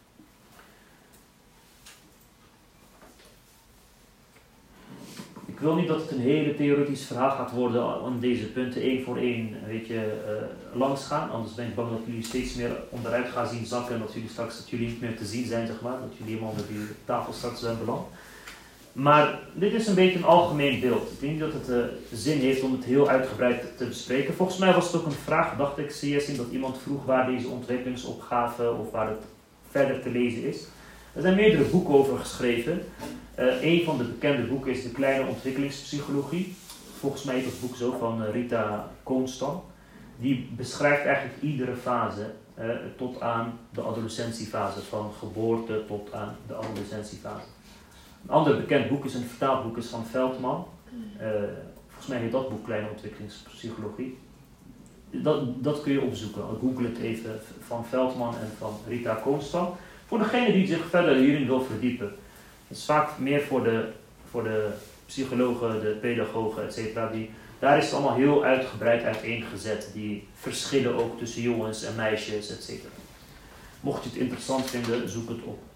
Speaker 1: Ik wil niet dat het een hele theoretisch verhaal gaat worden aan deze punten 1 voor 1 langs gaan. Anders ben ik bang dat jullie steeds meer onderuit gaan zien zakken en dat jullie niet meer te zien zijn, zeg maar. Dat jullie helemaal onder die tafel straks zijn beland. Maar dit is een beetje een algemeen beeld. Ik denk niet dat het zin heeft om het heel uitgebreid te bespreken. Volgens mij was het ook een vraag, dacht ik, CSin, dat iemand vroeg waar deze ontwikkelingsopgave of waar het verder te lezen is. Er zijn meerdere boeken over geschreven. Een van de bekende boeken is De Kleine Ontwikkelingspsychologie. Volgens mij is dat boek zo van Rita Koonstam. Die beschrijft eigenlijk iedere fase tot aan de adolescentiefase. Van geboorte tot aan de adolescentiefase. Een ander bekend boek is een vertaald boek is van Veldman. Volgens mij heet dat boek Kleine Ontwikkelingspsychologie. Dat kun je opzoeken. Google het even van Veldman en van Rita Koonstam. Voor degene die zich verder hierin wil verdiepen. Dat is vaak meer voor de psychologen, de pedagogen, etc. Daar is het allemaal heel uitgebreid uiteengezet. Die verschillen ook tussen jongens en meisjes, etc. Mocht je het interessant vinden, zoek het op.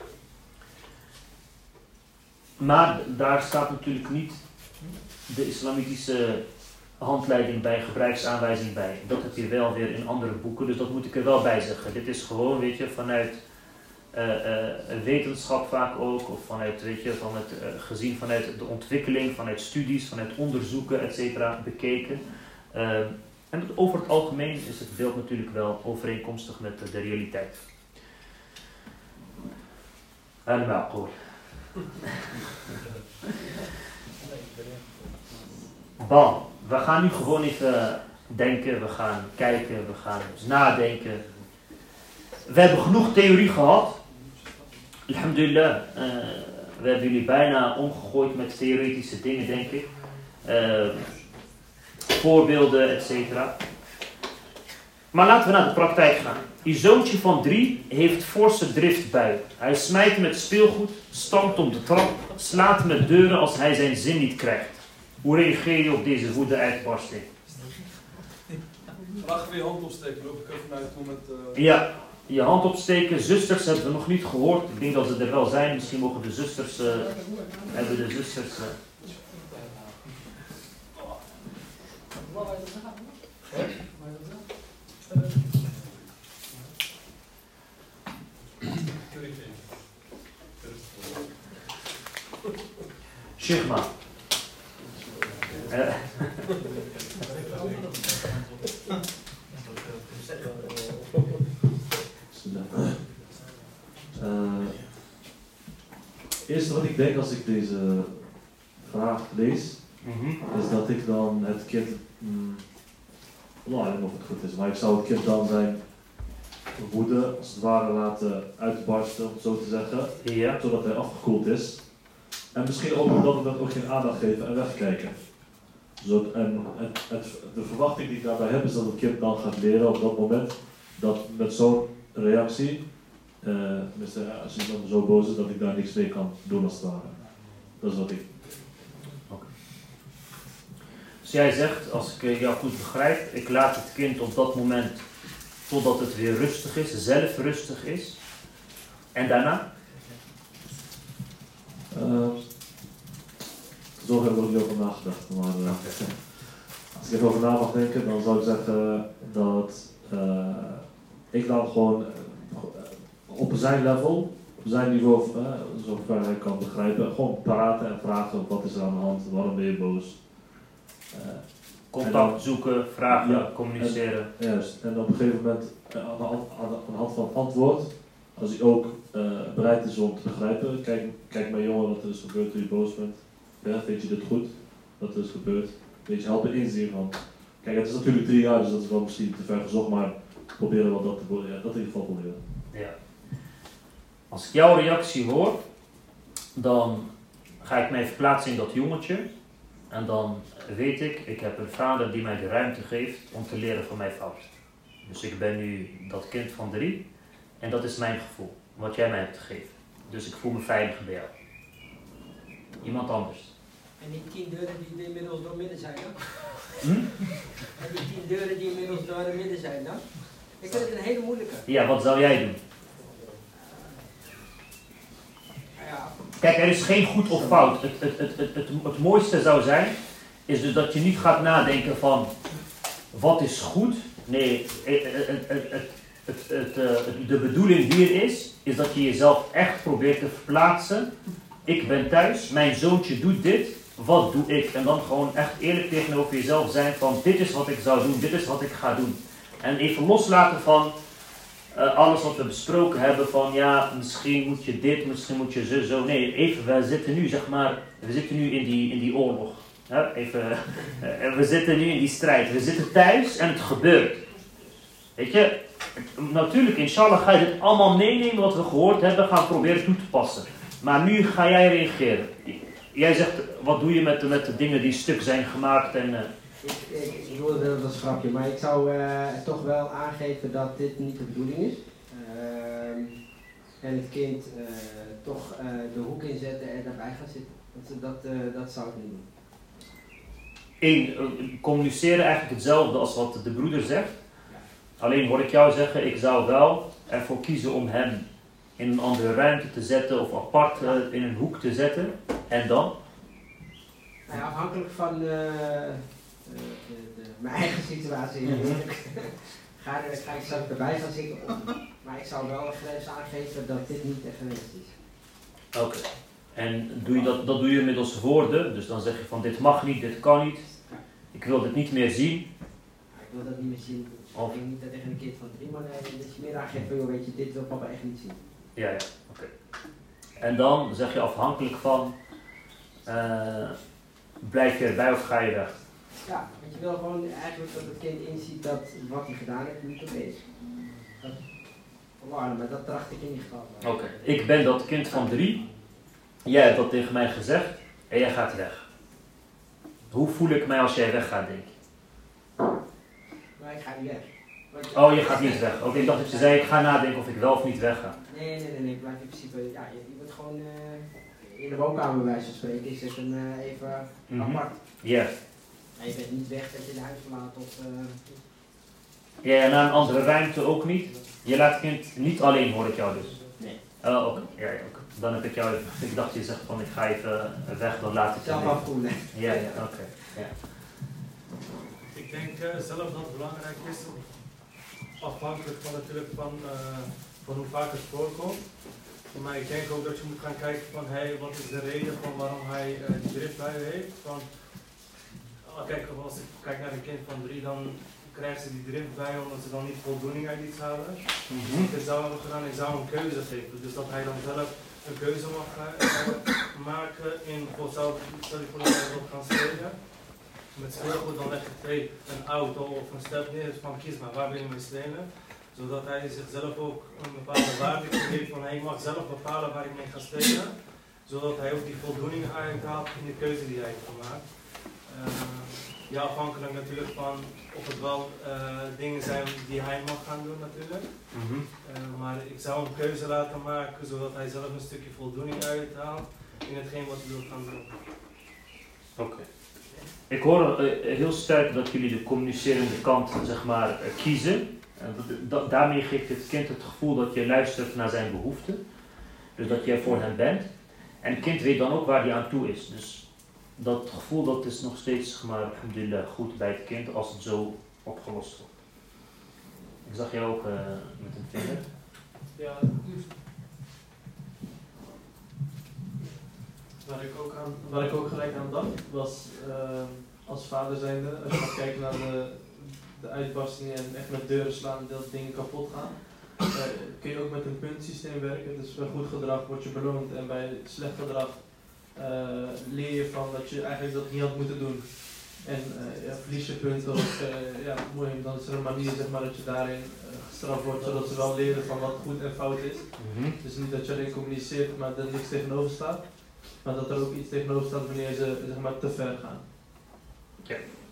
Speaker 1: Maar daar staat natuurlijk niet de islamitische handleiding bij, gebruiksaanwijzing bij. Dat heb je wel weer in andere boeken, dus dat moet ik er wel bij zeggen. Dit is gewoon, vanuit wetenschap vaak ook, of vanuit, gezien vanuit de ontwikkeling, vanuit studies, vanuit onderzoeken, etc. bekeken. En over het algemeen is het beeld natuurlijk wel overeenkomstig met de realiteit. Al-Ma'qul. Bon, we gaan nu gewoon even denken, we gaan kijken, we gaan nadenken. We hebben genoeg theorie gehad. Alhamdulillah, we hebben jullie bijna omgegooid met theoretische dingen, denk ik. voorbeelden, etc. Maar laten we naar de praktijk gaan. Je zoontje van 3 heeft forse driftbui. Hij smijt met speelgoed, stampt op de trap, slaat met deuren als hij zijn zin niet krijgt. Hoe reageer je op deze woede-uitbarsting?
Speaker 5: Graag weer je hand opsteken, loop ik even naar je toe met...
Speaker 1: Ja, je hand opsteken. Zusters hebben we nog niet gehoord. Ik denk dat ze er wel zijn. Misschien mogen de zusters... hebben de zusters... Shigma.
Speaker 6: Het eerste wat ik denk als ik deze vraag lees, is dat ik dan het kind, nou ik weet niet of het goed is, maar ik zou het kind dan zijn woede als het ware laten uitbarsten, om het zo te zeggen,
Speaker 1: Ja.
Speaker 6: zodat hij afgekoeld is. En misschien ook omdat we dat ook geen aandacht geven en wegkijken. De verwachting die ik daarbij heb is dat het kind dan gaat leren op dat moment dat met zo'n reactie, als hij dan zo boos is, dat ik daar niks mee kan doen als het ware. Dat is wat ik.
Speaker 1: Dus jij zegt, als ik jou goed begrijp, ik laat het kind op dat moment totdat het weer rustig is, zelf rustig is. En daarna?
Speaker 6: Zo heb ik er niet over nagedacht. Maar als ik even over na mag denken, dan zou ik zeggen dat ik dan gewoon op zijn level, op zijn niveau, zover hij kan begrijpen, gewoon praten en vragen wat is er aan de hand, waarom ben je boos.
Speaker 1: Contact zoeken, vragen,
Speaker 6: ja,
Speaker 1: communiceren.
Speaker 6: Juist, en op een gegeven moment aan de hand van het antwoord, als hij ook bereid is om te begrijpen, kijk mijn jongen wat er is gebeurd toen je boos bent. Ja, vind je dit goed? Wat er is gebeurd? Weet je, helpen inzien van. Kijk, het is natuurlijk 3 jaar, dus dat is wel misschien te ver gezocht, maar proberen wel dat in ieder geval proberen.
Speaker 1: Ja. Als ik jouw reactie hoor, dan ga ik mij verplaatsen in dat jongetje. En dan weet ik heb een vader die mij de ruimte geeft om te leren van mijn fout. Dus ik ben nu dat kind van 3 en dat is mijn gevoel, wat jij mij hebt gegeven. Dus ik voel me veilig bij jou. Iemand anders.
Speaker 7: En die 10 deuren die inmiddels door midden zijn dan?
Speaker 1: Hm?
Speaker 7: En die 10 deuren die inmiddels door de midden zijn dan? Ik vind het een hele moeilijke.
Speaker 1: Ja, wat zou jij doen?
Speaker 7: Ja.
Speaker 1: Kijk, er is geen goed of fout. Het mooiste zou zijn, is dus dat je niet gaat nadenken van, wat is goed? Nee, de bedoeling hier is dat je jezelf echt probeert te verplaatsen. Ik ben thuis, mijn zoontje doet dit, wat doe ik? En dan gewoon echt eerlijk tegenover jezelf zijn van, dit is wat ik zou doen, dit is wat ik ga doen. En even loslaten van alles wat we besproken hebben van, ja, misschien moet je dit, misschien moet je zo. Nee, even, we zitten nu in die oorlog. Ja, we zitten nu in die strijd. We zitten thuis en het gebeurt. Weet je, natuurlijk, inshallah ga je dit allemaal meenemen wat we gehoord hebben, gaan proberen toe te passen. Maar nu ga jij reageren. Jij zegt, wat doe je met de dingen die stuk zijn gemaakt en...
Speaker 7: Ik wilde dat als grapje, maar ik zou toch wel aangeven dat dit niet de bedoeling is. En het kind toch de hoek inzetten en daarbij gaan zitten. Dat zou ik niet doen.
Speaker 1: Communiceren eigenlijk hetzelfde als wat de broeder zegt. Alleen hoor ik jou zeggen, ik zou wel ervoor kiezen om hem in een andere ruimte te zetten of apart in een hoek te zetten. En dan?
Speaker 7: Nou ja, afhankelijk van mijn eigen situatie ga ik straks erbij gaan zitten. Maar ik zou wel een grens aangeven dat dit niet de grens is.
Speaker 1: Oké. En dat doe je middels woorden. Dus dan zeg je van dit mag niet, dit kan niet. Ik wil dit niet meer zien.
Speaker 7: Ik wil dat niet meer zien. Ik denk niet dat tegen een kind van 3, maar nee, dat je meer aangeeft van, joh, weet je, dit wil papa echt niet zien.
Speaker 1: Ja, oké. En dan zeg je afhankelijk van, blijf je erbij of ga je weg?
Speaker 7: Ja, want je wil gewoon eigenlijk dat het kind inziet dat wat hij gedaan heeft niet oké is. Maar dat tracht ik in ieder geval.
Speaker 1: Oké. Ik ben dat kind van 3. Jij hebt dat tegen mij gezegd en jij gaat weg. Hoe voel ik mij als jij weggaat, denk je?
Speaker 7: ik ga niet weg. Want,
Speaker 1: Oh, je gaat niet weg. Oké, ik dacht dat je zei, ik ga nadenken of ik wel of niet wegga.
Speaker 7: Nee, ik blijf in principe, ja, je wordt gewoon in de woonkamer bij wijze van spreken, is het even apart.
Speaker 1: Ja.
Speaker 7: Maar je bent niet weg dat je de huis verlaat of...
Speaker 1: Ja, en naar een andere ruimte ook niet. Je laat het kind niet alleen, hoor ik jou dus.
Speaker 7: Nee.
Speaker 1: Oh, oké. Ja, oké. Dan heb ik jou even, ik dacht je zegt van ik ga even weg, dan laat ik je
Speaker 7: Zelf
Speaker 1: mee.
Speaker 7: afvoelen.
Speaker 1: Ja, oké. Ja.
Speaker 2: Ik denk zelf dat het belangrijk is, afhankelijk van natuurlijk van hoe vaak het voorkomt. Maar ik denk ook dat je moet gaan kijken van wat is de reden van waarom hij die driftbuien heeft. Kijk, als ik kijk naar een kind van 3, dan krijgen ze die driftbuien omdat ze dan niet voldoening uit iets halen. Dus zou hebben gedaan, ik zou een keuze geven. Dus dat hij dan zelf een keuze mag maken in bijvoorbeeld, stel je voor dat hij wil gaan spelen. Met speelgoed dan leg je een auto of een step neer, dus van kies maar waar wil je mee spelen. Zodat hij zichzelf ook een bepaalde waarde geeft van ik mag zelf bepalen waar ik mee ga spelen. Zodat hij ook die voldoening uithaalt in de keuze die hij heeft gemaakt. Ja, afhankelijk natuurlijk van of het wel dingen zijn die hij mag gaan doen natuurlijk. Maar ik zou een keuze laten maken zodat hij zelf een stukje voldoening uithaalt in hetgeen wat hij wil gaan doen.
Speaker 1: Oké. Ik hoor heel sterk dat jullie de communicerende kant zeg maar kiezen. Daarmee geeft het kind het gevoel dat je luistert naar zijn behoeften. Dus dat je er voor hem bent. En het kind weet dan ook waar hij aan toe is. Dus dat gevoel dat is nog steeds zeg maar, goed bij het kind als het zo opgelost wordt. Ik zag jou ook met een vinger.
Speaker 3: Ja, waar ik ook gelijk aan dacht, was als vader zijnde, als je gaat kijken naar de uitbarstingen en echt met deuren slaan dat dingen kapot gaan, kun je ook met een puntsysteem werken. Dus bij goed gedrag word je beloond en bij slecht gedrag leer je van dat je eigenlijk dat niet had moeten doen. En verlies je punten of mooi, dan is er een manier zeg maar, dat je daarin gestraft wordt, zodat ze wel leren van wat goed en fout is. Dus niet dat je alleen communiceert, maar er niks tegenover staat. Maar dat er ook iets tegenover staat wanneer ze zeg maar, te ver gaan.
Speaker 1: Ja.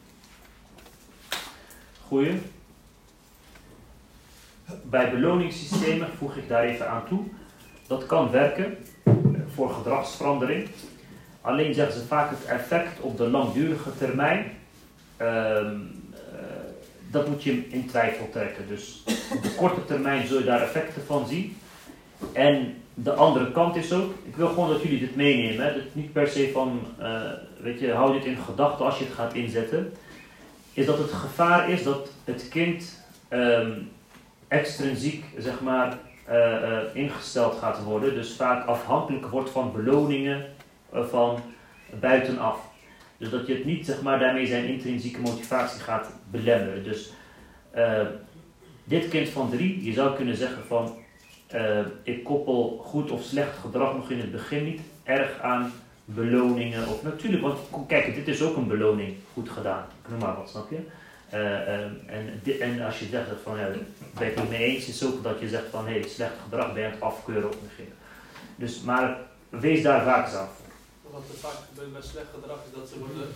Speaker 1: Goeie. Bij beloningssystemen voeg ik daar even aan toe. Dat kan werken voor gedragsverandering. Alleen zeggen ze vaak het effect op de langdurige termijn, dat moet je in twijfel trekken. Dus op de korte termijn zul je daar effecten van zien. En de andere kant is ook, ik wil gewoon dat jullie dit meenemen. Hè. Dat niet per se van, weet je, hou dit in gedachten als je het gaat inzetten. Is dat het gevaar is dat het kind extrinsiek, zeg maar, ingesteld gaat worden. Dus vaak afhankelijk wordt van beloningen van buitenaf. Dus dat je het niet, zeg maar, daarmee zijn intrinsieke motivatie gaat belemmeren. Dus dit kind van 3, je zou kunnen zeggen van, ik koppel goed of slecht gedrag nog in het begin niet erg aan beloningen. Of natuurlijk, want kijk, dit is ook een beloning, goed gedaan. Noem maar wat, snap je? En als je zegt van, ja, ben je het niet mee eens, is ook dat je zegt van, hé, slecht gedrag ben je aan het afkeuren of negeren. Dus, maar wees daar waakzaam voor.
Speaker 3: Wat er vaak gebeurt bij slecht gedrag is dat ze worden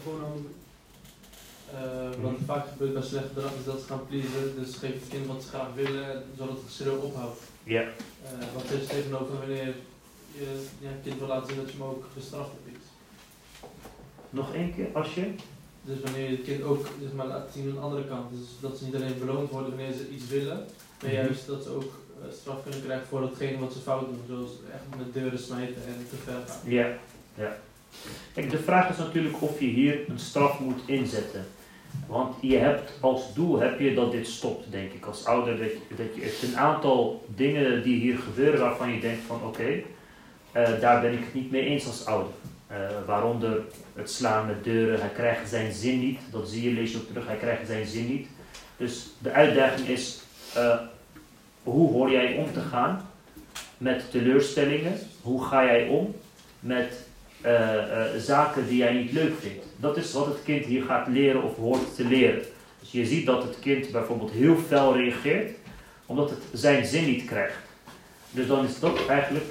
Speaker 3: wat er vaak gebeurt bij slecht gedrag is dat ze gaan pleasen, dus geef het kind wat ze graag willen, zodat het geschreeuw ophoudt.
Speaker 1: Ja.
Speaker 3: Wat er is tegenover wanneer je het kind wil laten zien dat je hem ook bestraft op iets.
Speaker 1: Nog één keer, als je?
Speaker 3: Dus wanneer je het kind ook zeg maar, laat zien aan de andere kant, dus dat ze niet alleen beloond worden wanneer ze iets willen, maar juist dat ze ook straf kunnen krijgen voor datgene wat ze fout doen, zoals echt met deuren smijten en te ver gaan.
Speaker 1: Ja, ja. Kijk, de vraag is natuurlijk of je hier een straf moet inzetten. Want je hebt als doel heb je dat dit stopt, denk ik, als ouder. Dat je een aantal dingen die hier gebeuren waarvan je denkt van oké, daar ben ik het niet mee eens als ouder. Waaronder het slaan met deuren, hij krijgt zijn zin niet. Dat zie je, lees je ook terug, hij krijgt zijn zin niet. Dus de uitdaging is, hoe hoor jij om te gaan met teleurstellingen? Hoe ga jij om met zaken die jij niet leuk vindt? Dat is wat het kind hier gaat leren of hoort te leren. Dus je ziet dat het kind bijvoorbeeld heel fel reageert, omdat het zijn zin niet krijgt. Dus dan is dat eigenlijk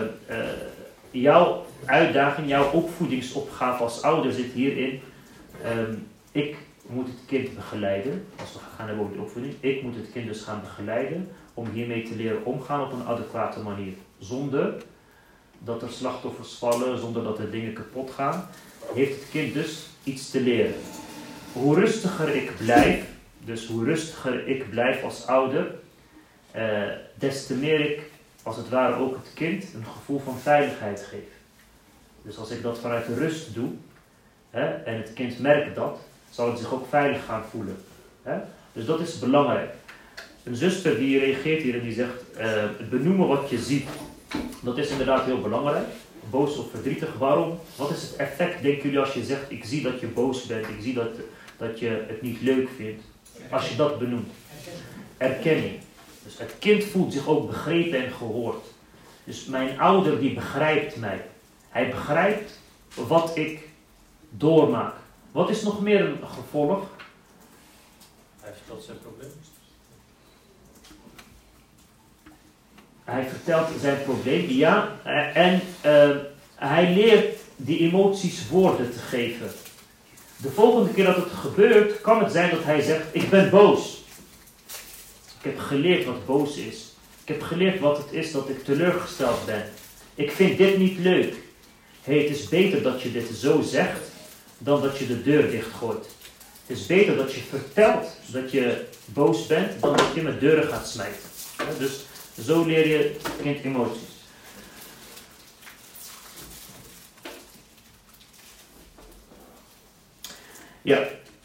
Speaker 1: jouw uitdaging, jouw opvoedingsopgave als ouder zit hierin. Ik moet het kind begeleiden. Als we gaan hebben over de opvoeding. Ik moet het kind dus gaan begeleiden om hiermee te leren omgaan op een adequate manier. Zonder dat er slachtoffers vallen, zonder dat er dingen kapot gaan. Heeft het kind dus iets te leren. Hoe rustiger ik blijf, dus hoe rustiger ik blijf als ouder, des te meer ik, als het ware ook het kind, een gevoel van veiligheid geef. Dus als ik dat vanuit de rust doe, en het kind merkt dat, zal het zich ook veilig gaan voelen. Dus dat is belangrijk. Een zuster die reageert hier en die zegt, het benoemen wat je ziet, dat is inderdaad heel belangrijk. Boos of verdrietig, waarom? Wat is het effect, denken jullie, als je zegt, ik zie dat je boos bent, ik zie dat je het niet leuk vindt. Als je dat benoemt. Erkenning. Dus het kind voelt zich ook begrepen en gehoord. Dus mijn ouder die begrijpt mij. Hij begrijpt wat ik doormaak. Wat is nog meer een gevolg?
Speaker 4: Hij vertelt zijn probleem.
Speaker 1: Hij vertelt zijn probleem, ja. En hij leert die emoties woorden te geven. De volgende keer dat het gebeurt, kan het zijn dat hij zegt, ik ben boos. Ik heb geleerd wat boos is. Ik heb geleerd wat het is dat ik teleurgesteld ben. Ik vind dit niet leuk. Het is beter dat je dit zo zegt, dan dat je de deur dichtgooit. Het is beter dat je vertelt dat je boos bent, dan dat je met deuren gaat smijten. Dus zo leer je het kind emoties. Ja.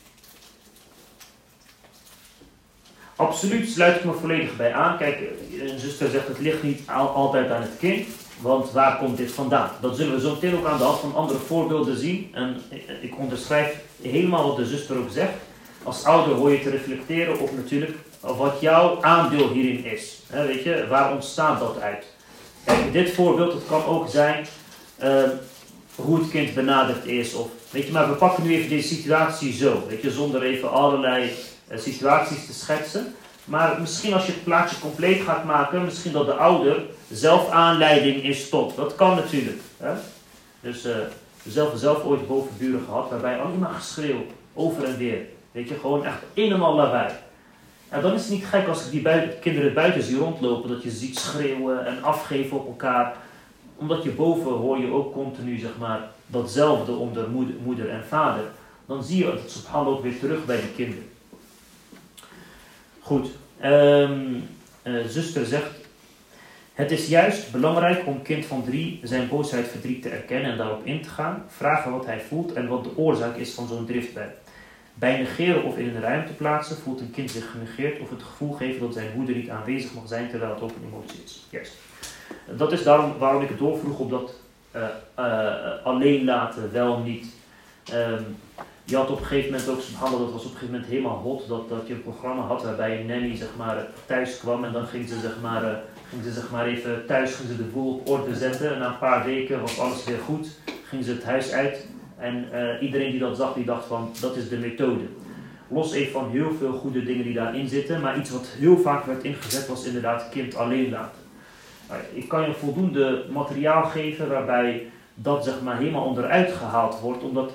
Speaker 1: Absoluut sluit ik me volledig bij aan. Kijk, een zuster zegt het ligt niet altijd aan het kind. Want waar komt dit vandaan? Dat zullen we zo meteen ook aan de hand van andere voorbeelden zien. En ik onderschrijf helemaal wat de zuster ook zegt. Als ouder hoor je te reflecteren op natuurlijk wat jouw aandeel hierin is. Weet je, waar ontstaat dat uit? Kijk, dit voorbeeld, het kan ook zijn hoe het kind benaderd is. Of, weet je, maar we pakken nu even deze situatie zo. Weet je, zonder even allerlei situaties te schetsen. Maar misschien als je het plaatje compleet gaat maken, misschien dat de ouder zelf aanleiding is tot. Dat kan natuurlijk. Hè? Dus zelf ooit bovenburen gehad, waarbij alleen maar geschreeuw, over en weer. Weet je, gewoon echt een en al lawaai. En dan is het niet gek als ik die kinderen buiten zie rondlopen, dat je ze ziet schreeuwen en afgeven op elkaar. Omdat je boven hoor je ook continu, zeg maar, datzelfde onder moeder en vader. Dan zie je het subhanallah ook weer terug bij de kinderen. Goed. Zuster zegt, het is juist belangrijk om kind van 3 zijn boosheid, verdriet te erkennen en daarop in te gaan. Vragen wat hij voelt en wat de oorzaak is van zo'n driftbui. Bij negeren of in een ruimte plaatsen voelt een kind zich genegeerd of het gevoel geven dat zijn moeder niet aanwezig mag zijn terwijl het ook een emotie is. Juist. Dat is waarom ik het doorvroeg op dat alleen laten, wel niet. Je had op een gegeven moment ook, subhanallah, dat was op een gegeven moment helemaal hot, dat je een programma had waarbij een nanny, zeg maar, thuis kwam en dan ging ze even thuis, ging ze de boel op orde zetten en na een paar weken was alles weer goed, ging ze het huis uit en iedereen die dat zag, die dacht van, dat is de methode. Los even van heel veel goede dingen die daarin zitten, maar iets wat heel vaak werd ingezet was inderdaad kind alleen laten. Ik kan je voldoende materiaal geven waarbij dat, zeg maar, helemaal onderuit gehaald wordt, omdat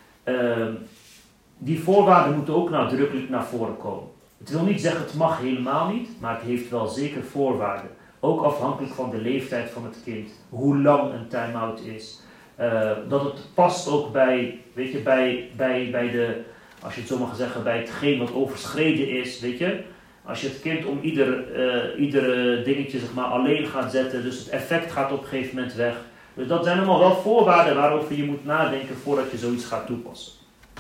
Speaker 1: die voorwaarden moeten ook nadrukkelijk naar voren komen. Het wil niet zeggen het mag helemaal niet, maar het heeft wel zeker voorwaarden. Ook afhankelijk van de leeftijd van het kind, hoe lang een time-out is. Dat het past ook bij, weet je, bij de, als je het zo mag zeggen, bij hetgeen wat overschreden is, weet je. Als je het kind om ieder dingetje, zeg maar, alleen gaat zetten, dus het effect gaat op een gegeven moment weg. Dus dat zijn allemaal wel voorwaarden waarover je moet nadenken voordat je zoiets gaat toepassen.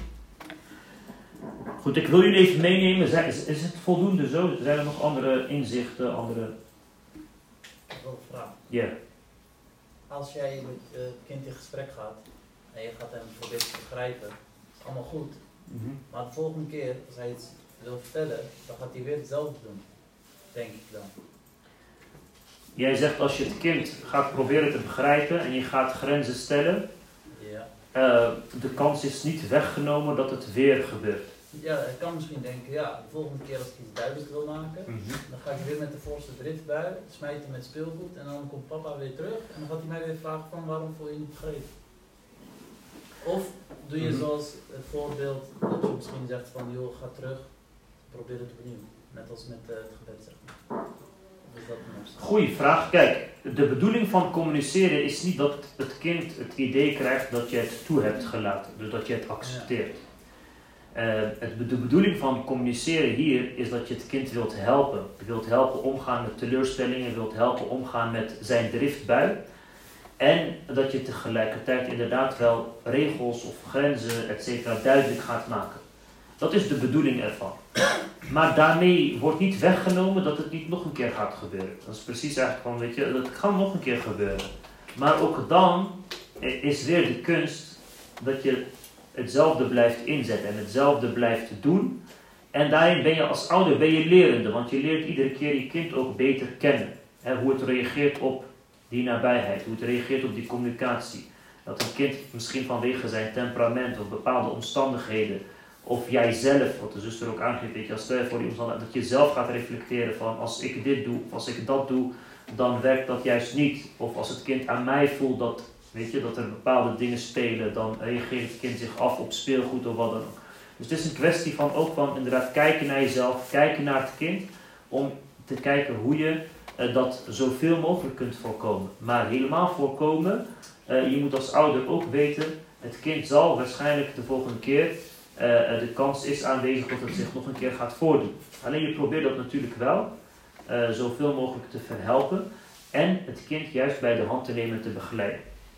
Speaker 1: Goed, ik wil jullie even meenemen. Is het voldoende zo? Zijn er nog andere inzichten, andere...
Speaker 4: Ik wil een vraag.
Speaker 1: Ja.
Speaker 4: Als jij met het kind in gesprek gaat en je gaat hem proberen te begrijpen, is allemaal goed. Maar de volgende keer, als hij iets wil vertellen, dan gaat hij weer hetzelfde doen. Denk ik dan.
Speaker 1: Jij zegt als je het kind gaat proberen te begrijpen en je gaat grenzen stellen,
Speaker 4: Ja.
Speaker 1: De kans is niet weggenomen dat het weer gebeurt.
Speaker 4: Ja, ik kan misschien denken, ja, de volgende keer als ik iets duidelijk wil maken, dan ga ik weer met de voorste driftbui, smijten met speelgoed en dan komt papa weer terug en dan gaat hij mij weer vragen van waarom voel je niet begrepen. Of doe je zoals het voorbeeld dat je misschien zegt van joh, ga terug, probeer het opnieuw. Net als met het gebed zeg maar. Of is dat een optie?
Speaker 1: Goeie vraag. Kijk, de bedoeling van communiceren is niet dat het kind het idee krijgt dat je het toe hebt gelaten. Dus dat je het accepteert. De bedoeling van communiceren hier is dat je het kind wilt helpen. Je wilt helpen omgaan met teleurstellingen, je wilt helpen omgaan met zijn driftbui. En dat je tegelijkertijd inderdaad wel regels of grenzen, etc. duidelijk gaat maken. Dat is de bedoeling ervan. Maar daarmee wordt niet weggenomen dat het niet nog een keer gaat gebeuren. Dat is precies eigenlijk van, weet je, dat kan nog een keer gebeuren. Maar ook dan is weer de kunst dat je hetzelfde blijft inzetten en hetzelfde blijft doen. En daarin ben je als ouder lerende, want je leert iedere keer je kind ook beter kennen. Hoe het reageert op die nabijheid, hoe het reageert op die communicatie. Dat een kind misschien vanwege zijn temperament of bepaalde omstandigheden, of jijzelf, wat de zuster ook aangeeft, weet je, als stel je voor die omstandigheden, dat je zelf gaat reflecteren van als ik dit doe, of als ik dat doe, dan werkt dat juist niet. Of als het kind aan mij voelt dat, weet je, dat er bepaalde dingen spelen, dan reageert het kind zich af op speelgoed of wat dan ook. Dus het is een kwestie van ook van inderdaad kijken naar jezelf, kijken naar het kind, om te kijken hoe je dat zoveel mogelijk kunt voorkomen. Maar helemaal voorkomen, je moet als ouder ook weten, het kind zal waarschijnlijk de volgende keer, de kans is aanwezig dat het zich nog een keer gaat voordoen. Alleen je probeert dat natuurlijk wel, zoveel mogelijk te verhelpen en het kind juist bij de hand te nemen en te begeleiden.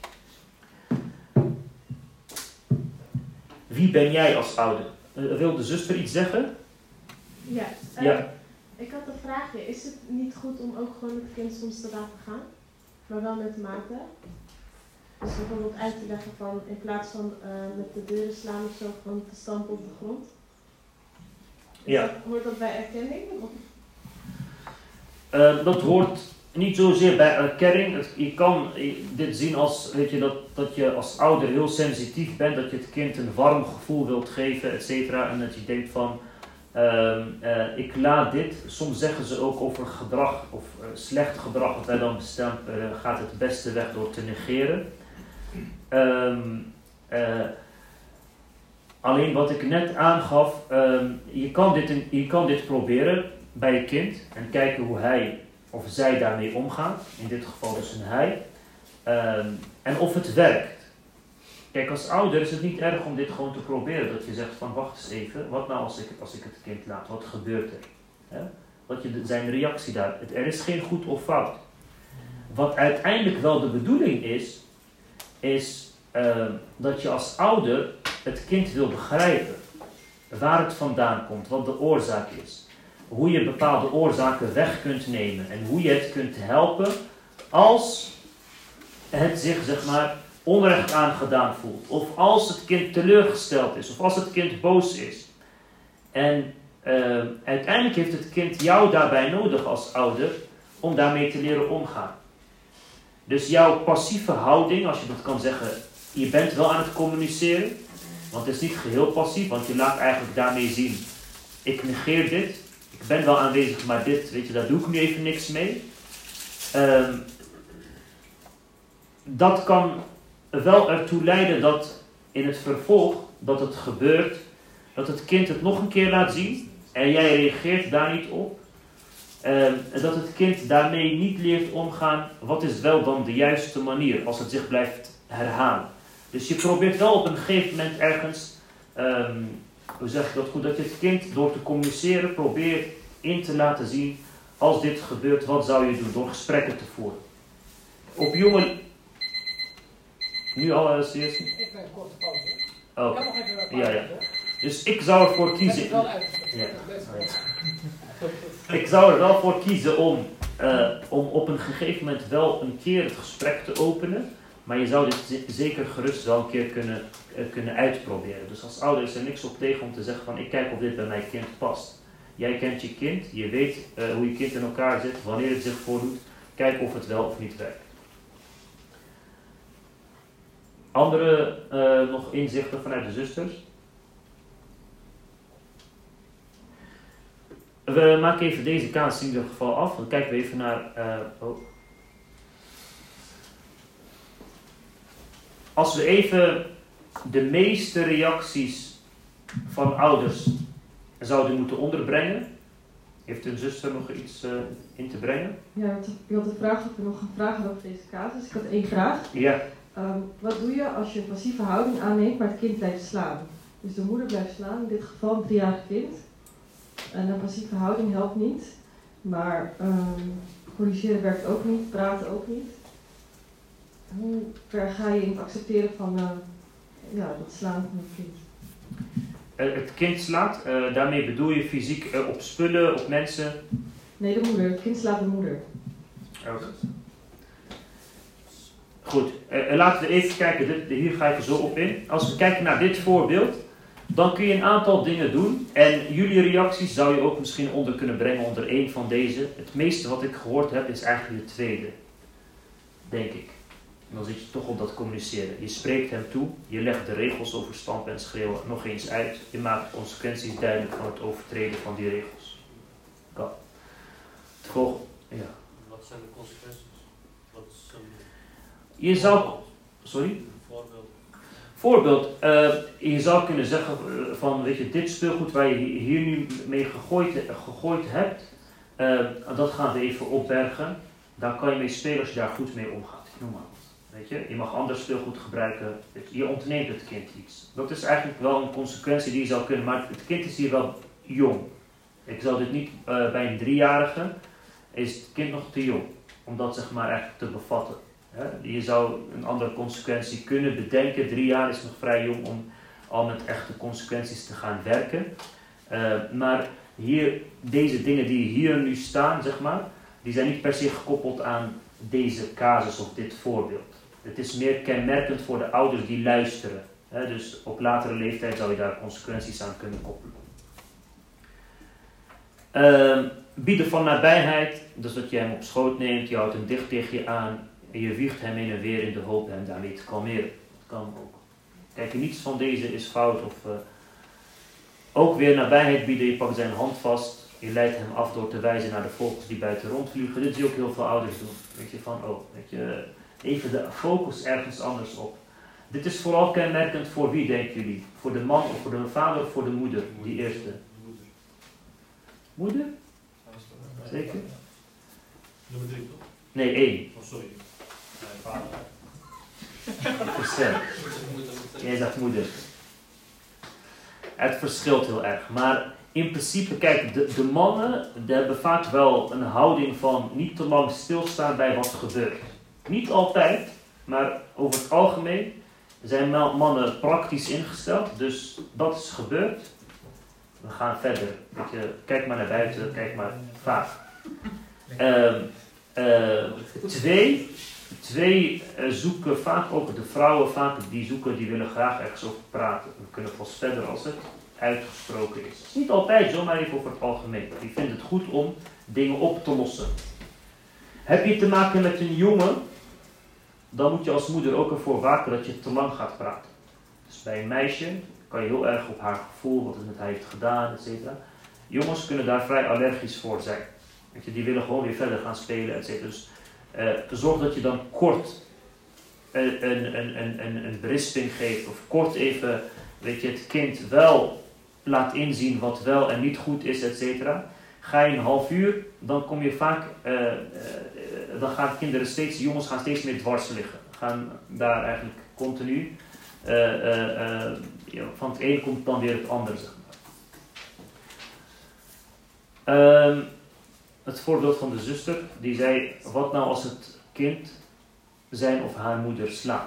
Speaker 1: Wie ben jij als ouder? Wil de zuster iets zeggen?
Speaker 8: Ja.
Speaker 1: Ja.
Speaker 8: Ik had een vraagje. Is het niet goed om ook gewoon het kind soms te laten gaan? Maar wel met mate? Dus bijvoorbeeld uit te leggen van, in plaats van met de deuren slaan of zo, gewoon te stampen op de grond?
Speaker 1: Ja.
Speaker 8: Hoort dat bij erkenning? Of?
Speaker 1: Dat hoort niet zozeer bij erkenning. Je kan dit zien als, weet je, dat je als ouder heel sensitief bent, dat je het kind een warm gevoel wilt geven, et cetera. En dat je denkt van, ik laat dit. Soms zeggen ze ook over gedrag of slecht gedrag dat wij dan bestempelen, gaat het beste weg door te negeren. Alleen wat ik net aangaf, je kan dit proberen bij je kind en kijken hoe hij of zij daarmee omgaat. In dit geval dus een hij. En of het werkt. Kijk, als ouder is het niet erg om dit gewoon te proberen. Dat je zegt van wacht eens even, wat nou als ik het kind laat? Wat gebeurt er? Wat zijn reactie daar? Er is geen goed of fout. Wat uiteindelijk wel de bedoeling is dat je als ouder het kind wil begrijpen. Waar het vandaan komt, wat de oorzaak is. Hoe je bepaalde oorzaken weg kunt nemen. En hoe je het kunt helpen als het zich, zeg maar, onrecht aangedaan voelt. Of als het kind teleurgesteld is. Of als het kind boos is. En uiteindelijk heeft het kind jou daarbij nodig als ouder om daarmee te leren omgaan. Dus jouw passieve houding, als je dat kan zeggen, je bent wel aan het communiceren. Want het is niet geheel passief, want je laat eigenlijk daarmee zien, ik negeer dit. Ik ben wel aanwezig, maar dit, weet je, daar doe ik nu even niks mee. Dat kan wel ertoe leiden dat in het vervolg, dat het gebeurt, dat het kind het nog een keer laat zien en jij reageert daar niet op. Dat het kind daarmee niet leert omgaan, wat is wel dan de juiste manier als het zich blijft herhalen. Dus je probeert wel op een gegeven moment ergens, hoe zeg ik dat goed, dat je het kind door te communiceren probeert in te laten zien, als dit gebeurt, wat zou je doen door gesprekken te voeren. Op jonge... Nu al serieus?
Speaker 9: Ik ben een korte pauze.
Speaker 1: Oh.
Speaker 9: Ik kan nog even een
Speaker 1: Ja.
Speaker 9: pauze.
Speaker 1: Dus ik zou ervoor kiezen...
Speaker 9: Ik heb het wel uit.
Speaker 1: Ja. Ik zou er wel voor kiezen om op een gegeven moment wel een keer het gesprek te openen. Maar je zou dit zeker gerust wel een keer kunnen uitproberen. Dus als ouder is er niks op tegen om te zeggen van ik kijk of dit bij mijn kind past. Jij kent je kind, je weet hoe je kind in elkaar zit, wanneer het zich voordoet. Kijk of het wel of niet werkt. Andere nog inzichten vanuit de zusters? We maken even deze kaas in ieder geval af. Dan kijken we even naar... Als we even de meeste reacties van ouders zouden moeten onderbrengen. Heeft een zuster nog iets in te brengen?
Speaker 10: Ja, je had de vraag of er nog een vraag had over deze casus. Ik had 1 vraag.
Speaker 1: Ja.
Speaker 10: Wat doe je als je een passieve houding aanneemt, maar het kind blijft slaan? Dus de moeder blijft slaan, in dit geval een 3-jarig kind. En een passieve houding helpt niet. Maar corrigeren werkt ook niet, praten ook niet. Hoe ver ga je in het accepteren van dat slaan van het kind?
Speaker 1: Het kind slaat, daarmee bedoel je fysiek op spullen, op mensen?
Speaker 10: Nee, de moeder. Het kind slaat de moeder.
Speaker 1: Okay. Goed, laten we even kijken, hier ga ik er zo op in. Als we kijken naar dit voorbeeld, dan kun je een aantal dingen doen. En jullie reacties zou je ook misschien onder kunnen brengen onder één van deze. Het meeste wat ik gehoord heb is eigenlijk de tweede, denk ik. En dan zit je toch op dat communiceren. Je spreekt hem toe, je legt de regels over stampen en schreeuwen nog eens uit. Je maakt consequenties duidelijk van het overtreden van die regels. Ja. Het volgende, ja.
Speaker 2: Wat zijn de consequenties? Wat is
Speaker 1: je zou, sorry?
Speaker 2: Een voorbeeld.
Speaker 1: Voorbeeld, je zou kunnen zeggen van, weet je, dit speelgoed waar je hier nu mee gegooid hebt, dat gaan we even opbergen. Daar kan je mee spelen als je daar goed mee omgaat. Noem maar. Weet je, je mag ander speelgoed gebruiken. Je ontneemt het kind iets. Dat is eigenlijk wel een consequentie die je zou kunnen, maar het kind is hier wel jong. Ik zou dit niet bij een 3-jarige, is het kind nog te jong om dat zeg maar eigenlijk te bevatten. Je zou een andere consequentie kunnen bedenken. 3 jaar is nog vrij jong om al met echte consequenties te gaan werken. Maar hier, deze dingen die hier nu staan, zeg maar, die zijn niet per se gekoppeld aan deze casus of dit voorbeeld. Het is meer kenmerkend voor de ouders die luisteren. Dus op latere leeftijd zou je daar consequenties aan kunnen koppelen. Bieden van nabijheid, dus dat je hem op schoot neemt, je houdt hem dicht tegen je aan en je wiegt hem heen en weer in de hoop hem daarmee te kalmeren. Dat kan ook. Kijk, niets van deze is fout. Of ook weer nabijheid bieden, je pakt zijn hand vast, je leidt hem af door te wijzen naar de vogels die buiten rondvliegen. Dit zie je ook heel veel ouders doen. Weet je, van, weet je, even de focus ergens anders op. Dit is vooral kenmerkend voor wie, denken jullie? Voor de man of voor de vader of voor de moeder? Die eerste. Moeder? Zeker?
Speaker 5: Nummer 3 toch?
Speaker 1: Nee, 1.
Speaker 5: Oh, sorry. Nee, vader.
Speaker 1: Verstel. Jij zegt moeder. Het verschilt heel erg. Maar in principe, kijk, de mannen die hebben vaak wel een houding van niet te lang stilstaan bij wat gebeurt. Niet altijd, maar over het algemeen zijn mannen praktisch ingesteld. Dus dat is gebeurd. We gaan verder. Weet je, kijk maar naar buiten, kijk maar vaak. Twee zoeken vaak ook, de vrouwen vaak, die willen graag ergens over praten. We kunnen pas verder als het uitgesproken is. Het is niet altijd zo, maar even over het algemeen. Die vinden het goed om dingen op te lossen. Heb je te maken met een jongen, dan moet je als moeder ook ervoor waken dat je te lang gaat praten. Dus bij een meisje kan je heel erg op haar gevoel, wat het met haar heeft gedaan, etc. Jongens kunnen daar vrij allergisch voor zijn. Weet je, die willen gewoon weer verder gaan spelen, etc. Dus zorg dat je dan kort een berisping geeft. Of kort even, weet je, het kind wel laat inzien wat wel en niet goed is, etc. Ga je een half uur, dan kom je vaak, dan gaan kinderen jongens gaan steeds meer dwars liggen. Gaan daar eigenlijk continu, van het een komt dan weer het ander, zeg maar. Het voorbeeld van de zuster, die zei, wat nou als het kind zijn of haar moeder slaat?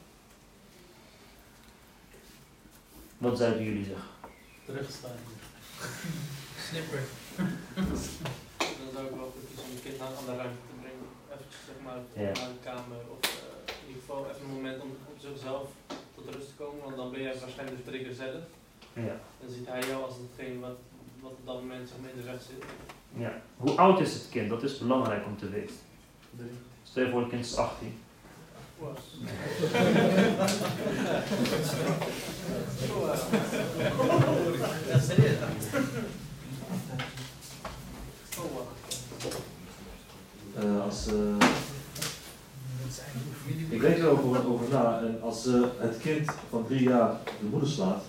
Speaker 1: Wat zouden jullie zeggen?
Speaker 3: Terugstaan.
Speaker 11: Snipper.
Speaker 3: Dan zou ik wel goed kiezen om je kind naar een andere ruimte te brengen. Even zeg maar naar de kamer of in ieder geval even een moment om op zichzelf tot rust te komen. Want dan ben jij waarschijnlijk de trigger zelf.
Speaker 1: Ja.
Speaker 3: Dan ziet hij jou als hetgeen wat op dat moment zeg maar in de weg zit.
Speaker 1: Ja. Hoe oud is het kind? Dat is belangrijk om te weten.
Speaker 3: 3.
Speaker 1: Stel je voor, het kind is 18.
Speaker 4: Ja, serieus.
Speaker 6: Ik weet wel over na. En als het kind van 3 jaar de moeder slaat,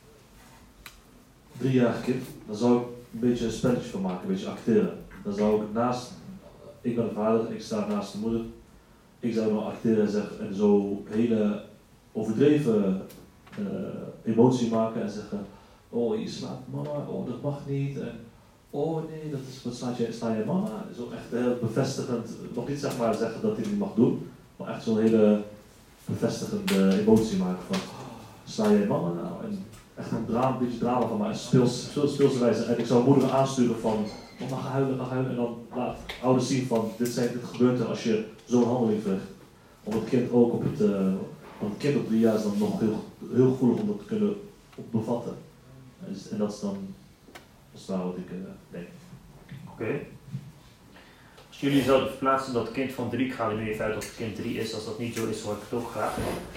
Speaker 6: 3-jarig kind, dan zou ik een beetje een spelletje van maken, een beetje acteren. Dan zou ik ik ben de vader, ik sta naast de moeder. Ik zou dan acteren en zeggen, en zo hele overdreven emotie maken en zeggen, oh je slaat mama, oh dat mag niet. En, oh nee, dat is, wat sla jij mama? Zo echt heel bevestigend, nog niet zeg maar zeggen dat hij het niet mag doen, maar echt zo'n hele bevestigende emotie maken van, sla jij mama nou? En echt een beetje drama van mij, speelse wijze. En ik zou moeder aansturen van, mama ga huilen, en dan laat ouders zien van, dit gebeurt er als je zo'n handeling verricht. Om het kind ook want het kind op 3 jaar is dan nog heel gevoelig om dat te kunnen bevatten. En dat is dan, wat ik denk.
Speaker 1: Oké. Als jullie zouden verplaatsen dat het kind van 3, ik ga er nu even uit dat het kind 3 is, als dat niet zo is, hoor ik het ook graag.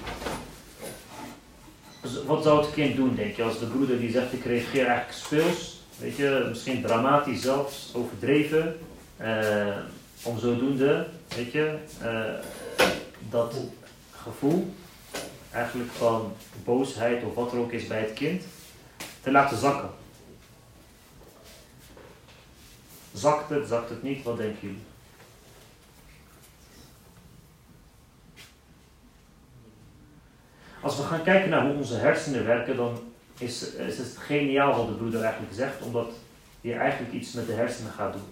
Speaker 1: Dus wat zou het kind doen, denk je? Als de broeder die zegt, ik reageer eigenlijk speels, weet je, misschien dramatisch zelfs, overdreven, om zodoende, weet je, dat gevoel eigenlijk van boosheid of wat er ook is bij het kind, te laten zakken. Zakt het niet? Wat denken jullie? Als we gaan kijken naar hoe onze hersenen werken, dan is het geniaal wat de broeder eigenlijk zegt, omdat je eigenlijk iets met de hersenen gaat doen.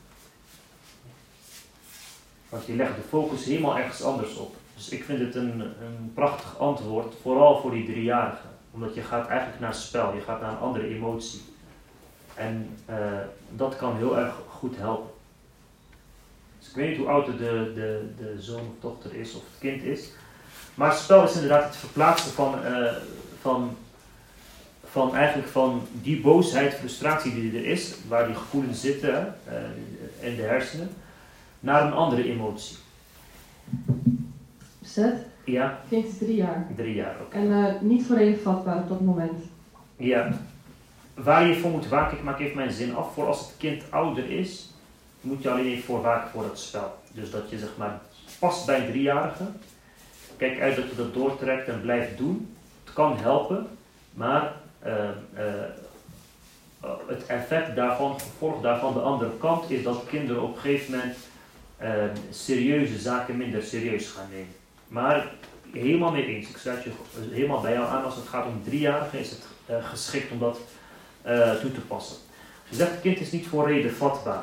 Speaker 1: Want je legt de focus helemaal ergens anders op. Dus ik vind het een prachtig antwoord, vooral voor die 3-jarigen. Omdat je gaat eigenlijk naar spel, je gaat naar een andere emotie. En dat kan heel erg goed helpen. Dus ik weet niet hoe oud de zoon of dochter is of het kind is. Maar spel is inderdaad het verplaatsen van die boosheid, frustratie die er is, waar die gevoelens zitten in de hersenen, naar een andere emotie.
Speaker 10: Zet?
Speaker 1: Ja?
Speaker 10: Kind is 3 jaar.
Speaker 1: 3 jaar, oké.
Speaker 10: En niet voor even vatbaar op dat moment.
Speaker 1: Ja. Waar je voor moet waken, ik maak even mijn zin af, voor als het kind ouder is, moet je alleen even voor waken voor dat spel. Dus dat je zeg maar past bij een 3-jarige. Kijk uit dat je dat doortrekt en blijft doen. Het kan helpen, maar het effect daarvan, het gevolg daarvan, de andere kant, is dat kinderen op een gegeven moment serieuze zaken minder serieus gaan nemen. Maar helemaal mee eens, ik sluit je helemaal bij jou aan, als het gaat om 3-jarigen is het geschikt om dat toe te passen. Je zegt, het kind is niet voor reden vatbaar.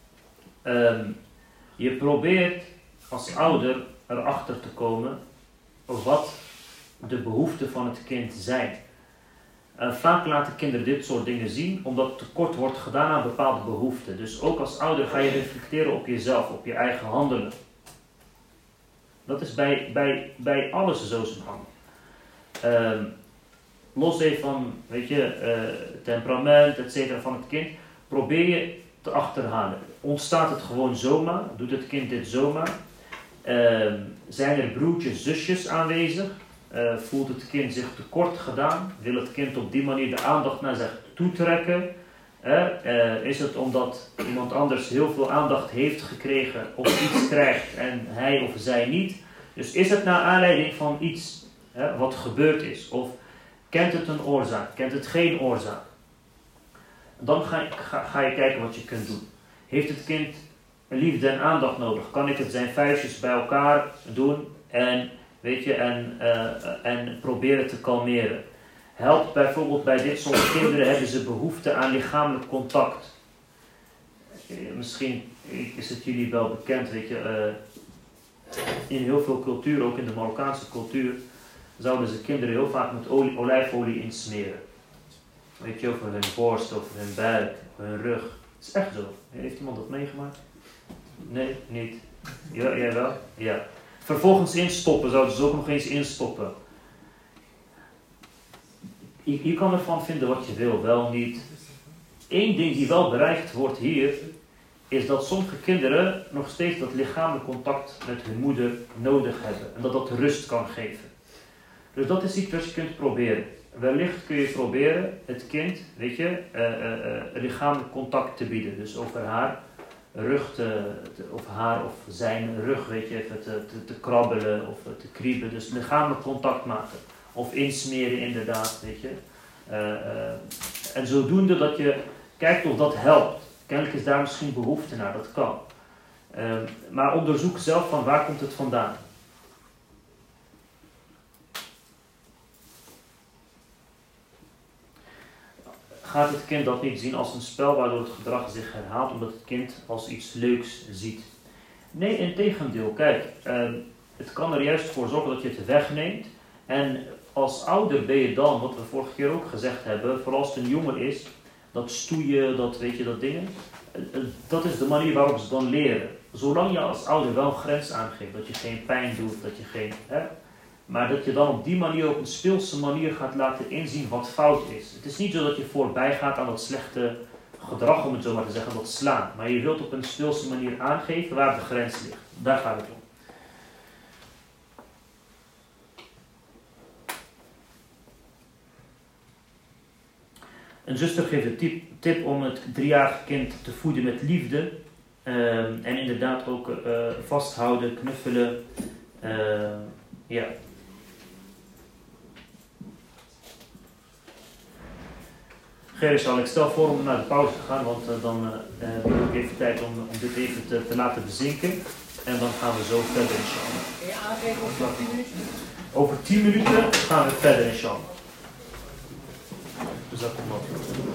Speaker 1: Je probeert als ouder erachter te komen wat de behoeften van het kind zijn. Vaak laten kinderen dit soort dingen zien, omdat tekort wordt gedaan aan bepaalde behoeften. Dus ook als ouder ga je reflecteren op jezelf, op je eigen handelen. Dat is bij alles zo zijn gang. Los even van, weet je, temperament, etc. van het kind, probeer je te achterhalen. Ontstaat het gewoon zomaar? Doet het kind dit zomaar? Zijn er broertjes, zusjes aanwezig? Voelt het kind zich tekort gedaan? Wil het kind op die manier de aandacht naar zich toetrekken? Is het omdat iemand anders heel veel aandacht heeft gekregen of iets krijgt en hij of zij niet? Dus is het naar aanleiding van iets wat gebeurd is? Of kent het een oorzaak? Kent het geen oorzaak? Dan ga je kijken wat je kunt doen. Heeft het kind liefde en aandacht nodig? Kan ik het zijn vuistjes bij elkaar doen en, weet je, en proberen te kalmeren? Helpt bijvoorbeeld bij dit soort kinderen, hebben ze behoefte aan lichamelijk contact. Misschien is het jullie wel bekend, weet je, in heel veel culturen, ook in de Marokkaanse cultuur, zouden ze kinderen heel vaak met olijfolie insmeren. Weet je, over hun borst, over hun buik, hun rug. Het is echt zo. Heeft iemand dat meegemaakt? Nee, niet. Ja, jij wel? Ja. Vervolgens instoppen, zouden ze ook nog eens instoppen. Je kan ervan vinden wat je wil, wel niet. Eén ding die wel bereikt wordt hier, is dat sommige kinderen nog steeds dat lichamelijk contact met hun moeder nodig hebben. En dat dat rust kan geven. Dus dat is iets wat je kunt proberen. Wellicht kun je proberen het kind, weet je, lichamelijk contact te bieden. Dus over haar rug of haar of zijn rug, weet je, even te krabbelen of te kriebelen. Dus lichamelijk contact maken. Of insmeren inderdaad, weet je. En zodoende dat je kijkt of dat helpt. Kennelijk is daar misschien behoefte naar, dat kan. Maar onderzoek zelf van waar komt het vandaan. Gaat het kind dat niet zien als een spel waardoor het gedrag zich herhaalt omdat het kind als iets leuks ziet? Nee, integendeel. Kijk, het kan er juist voor zorgen dat je het wegneemt. En als ouder ben je dan, wat we vorige keer ook gezegd hebben, vooral als het een jongen is, dat stoeien, dat weet je, dat dingen, dat is de manier waarop ze dan leren. Zolang je als ouder wel een grens aangeeft, dat je geen pijn doet, dat je geen... maar dat je dan op die manier, op een speelse manier gaat laten inzien wat fout is. Het is niet zo dat je voorbij gaat aan dat slechte gedrag, om het zo maar te zeggen, dat slaan. Maar je wilt op een speelse manier aangeven waar de grens ligt. Daar gaat het om. Een zuster geeft een tip om het 3-jarige kind te voeden met liefde. En inderdaad ook vasthouden, knuffelen. Ja. Gerisal, ik stel voor om naar de pauze te gaan, want dan heb ik ook even tijd om dit even te laten bezinken. En dan gaan we zo verder, inshallah.
Speaker 9: Kun je aangeven over 10 minuten?
Speaker 1: Over 10 minuten gaan we verder, inshallah. Dus dat komt op.